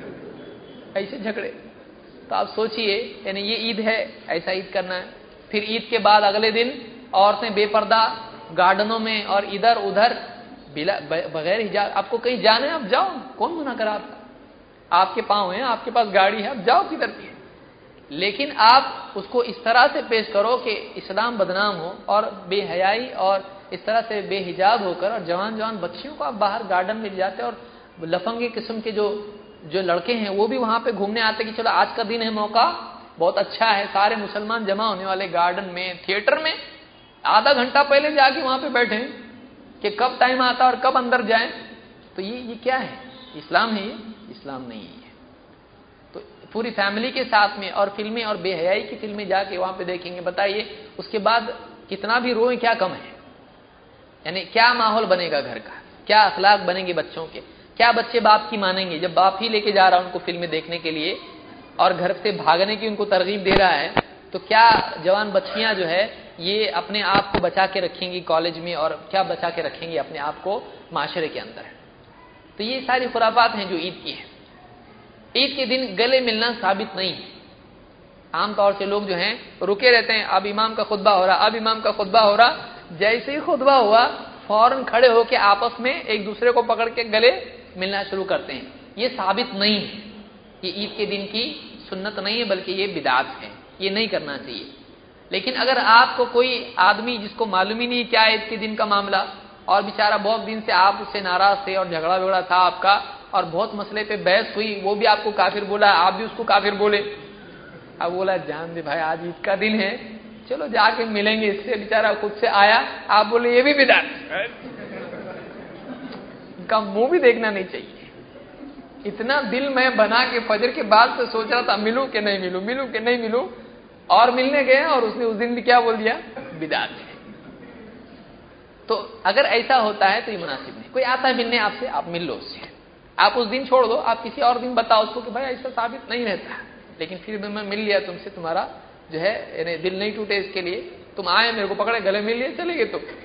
ऐसे झगड़े। तो आप सोचिए, यानी ये ईद है, ऐसा ईद करना है। फिर ईद के बाद अगले दिन औरतें बेपर्दा गार्डनों में और इधर उधर बगैर हिजाब, आपको कहीं जाना है आप जाओ, कौन मना करा आपका, आपके पाँव हैं, आपके पास गाड़ी है, आप जाओ किधर भी, लेकिन आप उसको इस तरह से पेश करो कि इस्लाम बदनाम हो, और बेहयाई और इस तरह से बेहिजाब होकर, और जवान जवान बच्चियों को आप बाहर गार्डन में ले जाते, और लफंगे किस्म के जो जो लड़के हैं वो भी वहां पे घूमने आते कि चलो आज का दिन है, मौका बहुत अच्छा है, सारे मुसलमान जमा होने वाले गार्डन में, थिएटर में, आधा घंटा पहले जाके वहां पे बैठे कि कब टाइम आता और कब अंदर जाए। तो ये ये क्या है, इस्लाम है ये? इस्लाम नहीं है। तो पूरी फैमिली के साथ में और फिल्में और बेहयाई की फिल्में जाके वहां पे देखेंगे, बताइए उसके बाद कितना भी रोए क्या कम है, यानी क्या माहौल बनेगा घर का, क्या अखलाक बनेंगे बच्चों के, क्या बच्चे बाप की मानेंगे जब बाप ही लेके जा रहा है उनको फिल्में देखने के लिए और घर से भागने की उनको तरगीब दे रहा है, तो क्या जवान बच्चियां जो है ये अपने आप को बचा के रखेंगी कॉलेज में, और क्या बचा के रखेंगी अपने आप को माशरे के अंदर। तो ये सारी खुराफात हैं जो ईद की है। ईद के दिन गले मिलना साबित नहीं है। आमतौर से लोग जो हैं रुके रहते हैं, अब इमाम का खुतबा हो रहा, अब इमाम का खुतबा हो रहा, जैसे ही खुतबा हुआ फौरन खड़े होकर आपस में एक दूसरे को पकड़ के गले मिलना शुरू करते हैं। ये साबित नहीं है, ये ईद के दिन की सुन्नत नहीं है, बल्कि ये बिदात है, ये नहीं करना चाहिए। लेकिन अगर आपको कोई आदमी जिसको मालूम ही नहीं क्या है ईद के दिन का मामला, और बेचारा बहुत दिन से आप उससे नाराज थे और झगड़ा झगड़ा था आपका, और बहुत मसले पे बहस हुई, वो भी आपको काफिर बोला, आप भी उसको काफिर बोले, अब बोला जान दे भाई आज ईद का दिन है, चलो जाके मिलेंगे इससे, बेचारा खुद से आया, आप बोले ये भी बिदात, इनका मुंह भी देखना नहीं चाहिए। इतना दिल में बना के फजर के बाद से सोच रहा था मिलूं कि नहीं मिलूं, मिलूं कि नहीं मिलूं, और मिलने गए और उसने उस दिन भी क्या बोल दिया, बिदात है। तो अगर ऐसा होता है तो ये मुनासिब नहीं। कोई आता है मिलने आपसे, आप मिल लो उससे, आप उस दिन छोड़ दो, आप किसी और दिन बताओ उसको कि भाई ऐसा साबित नहीं रहता, लेकिन फिर भी मैं मिल लिया तुमसे, तुम्हारा जो है दिल नहीं टूटे इसके लिए, तुम आए मेरे को पकड़े गले मिल लिए चले गए तुम,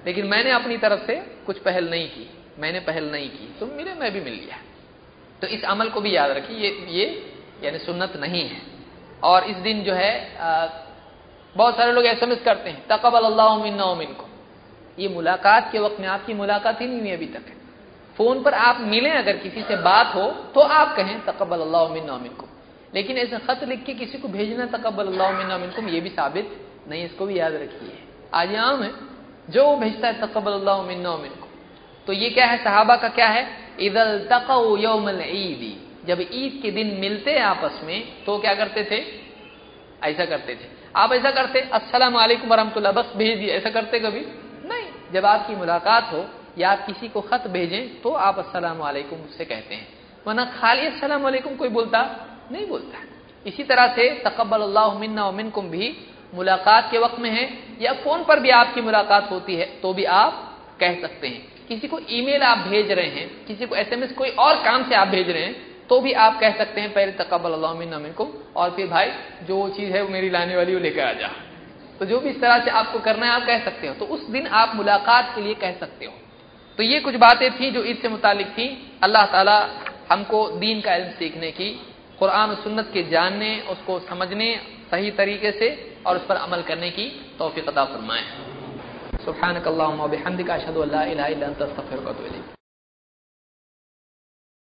لیکن میں نے اپنی طرف سے کچھ پہل نہیں کی، میں نے پہل نہیں کی، تم ملے میں بھی مل لیا۔ تو اس عمل کو بھی یاد رکھیے، یہ یہ یعنی سنت نہیں ہے۔ اور اس دن جو ہے بہت سارے لوگ ایس ایم ایس کرتے ہیں تقبل اللہ منا ومنکم، یہ ملاقات کے وقت میں آپ کی ملاقات ہی نہیں ہوئی ابھی تک ہے۔ فون پر آپ ملیں، اگر کسی سے بات ہو تو آپ کہیں تقبل اللہ منا ومنکم، لیکن ایسے خط لکھ کے کسی کو بھیجنا تقبل اللہ منا ومنکم یہ بھی ثابت نہیں، اس کو بھی یاد رکھیے۔ آج عام ہے جو وہ بھیجتا ہے تقبل اللہ منا ومنکم، تو یہ کیا ہے؟ صحابہ کا کیا ہے؟ اذا التقوا یوم العید، جب عید کے دن ملتے آپس میں تو کیا کرتے تھے؟ ایسا کرتے تھے۔ آپ ایسا کرتے السلام علیکم ورحمۃ اللہ بس بھیج دیے، ایسا کرتے کبھی نہیں۔ جب آپ کی ملاقات ہو یا آپ کسی کو خط بھیجیں تو آپ السلام علیکم اس سے کہتے ہیں، ورنہ خالی السلام علیکم کوئی بولتا نہیں بولتا ہے۔ اسی طرح سے تقبل اللہ منا ومنکم بھی ملاقات کے وقت میں ہے، یا فون پر بھی آپ کی ملاقات ہوتی ہے تو بھی آپ کہہ سکتے ہیں۔ کسی کو ای میل آپ بھیج رہے ہیں، کسی کو ایس ایم ایس کوئی اور کام سے آپ بھیج رہے ہیں تو بھی آپ کہہ سکتے ہیں پہلے تقبل اللہ منا ومنکم، اور پھر بھائی جو چیز ہے وہ میری لانے والی وہ لے کر آ جا۔ تو جو بھی اس طرح سے آپ کو کرنا ہے آپ کہہ سکتے ہو، تو اس دن آپ ملاقات کے لیے کہہ سکتے ہو۔ تو یہ کچھ باتیں تھیں جو عید سے متعلق تھیں۔ اللہ تعالی ہم کو دین کا علم سیکھنے کی، قرآن و سنت کے جاننے، اس کو سمجھنے صحیح طریقے سے اور اس پر عمل کرنے کی توفیق عطا فرمائے۔ سبحانک اللہم و بحمدک، اشہد ان لا الہ الا انت، استغفرک و اتوب الیک۔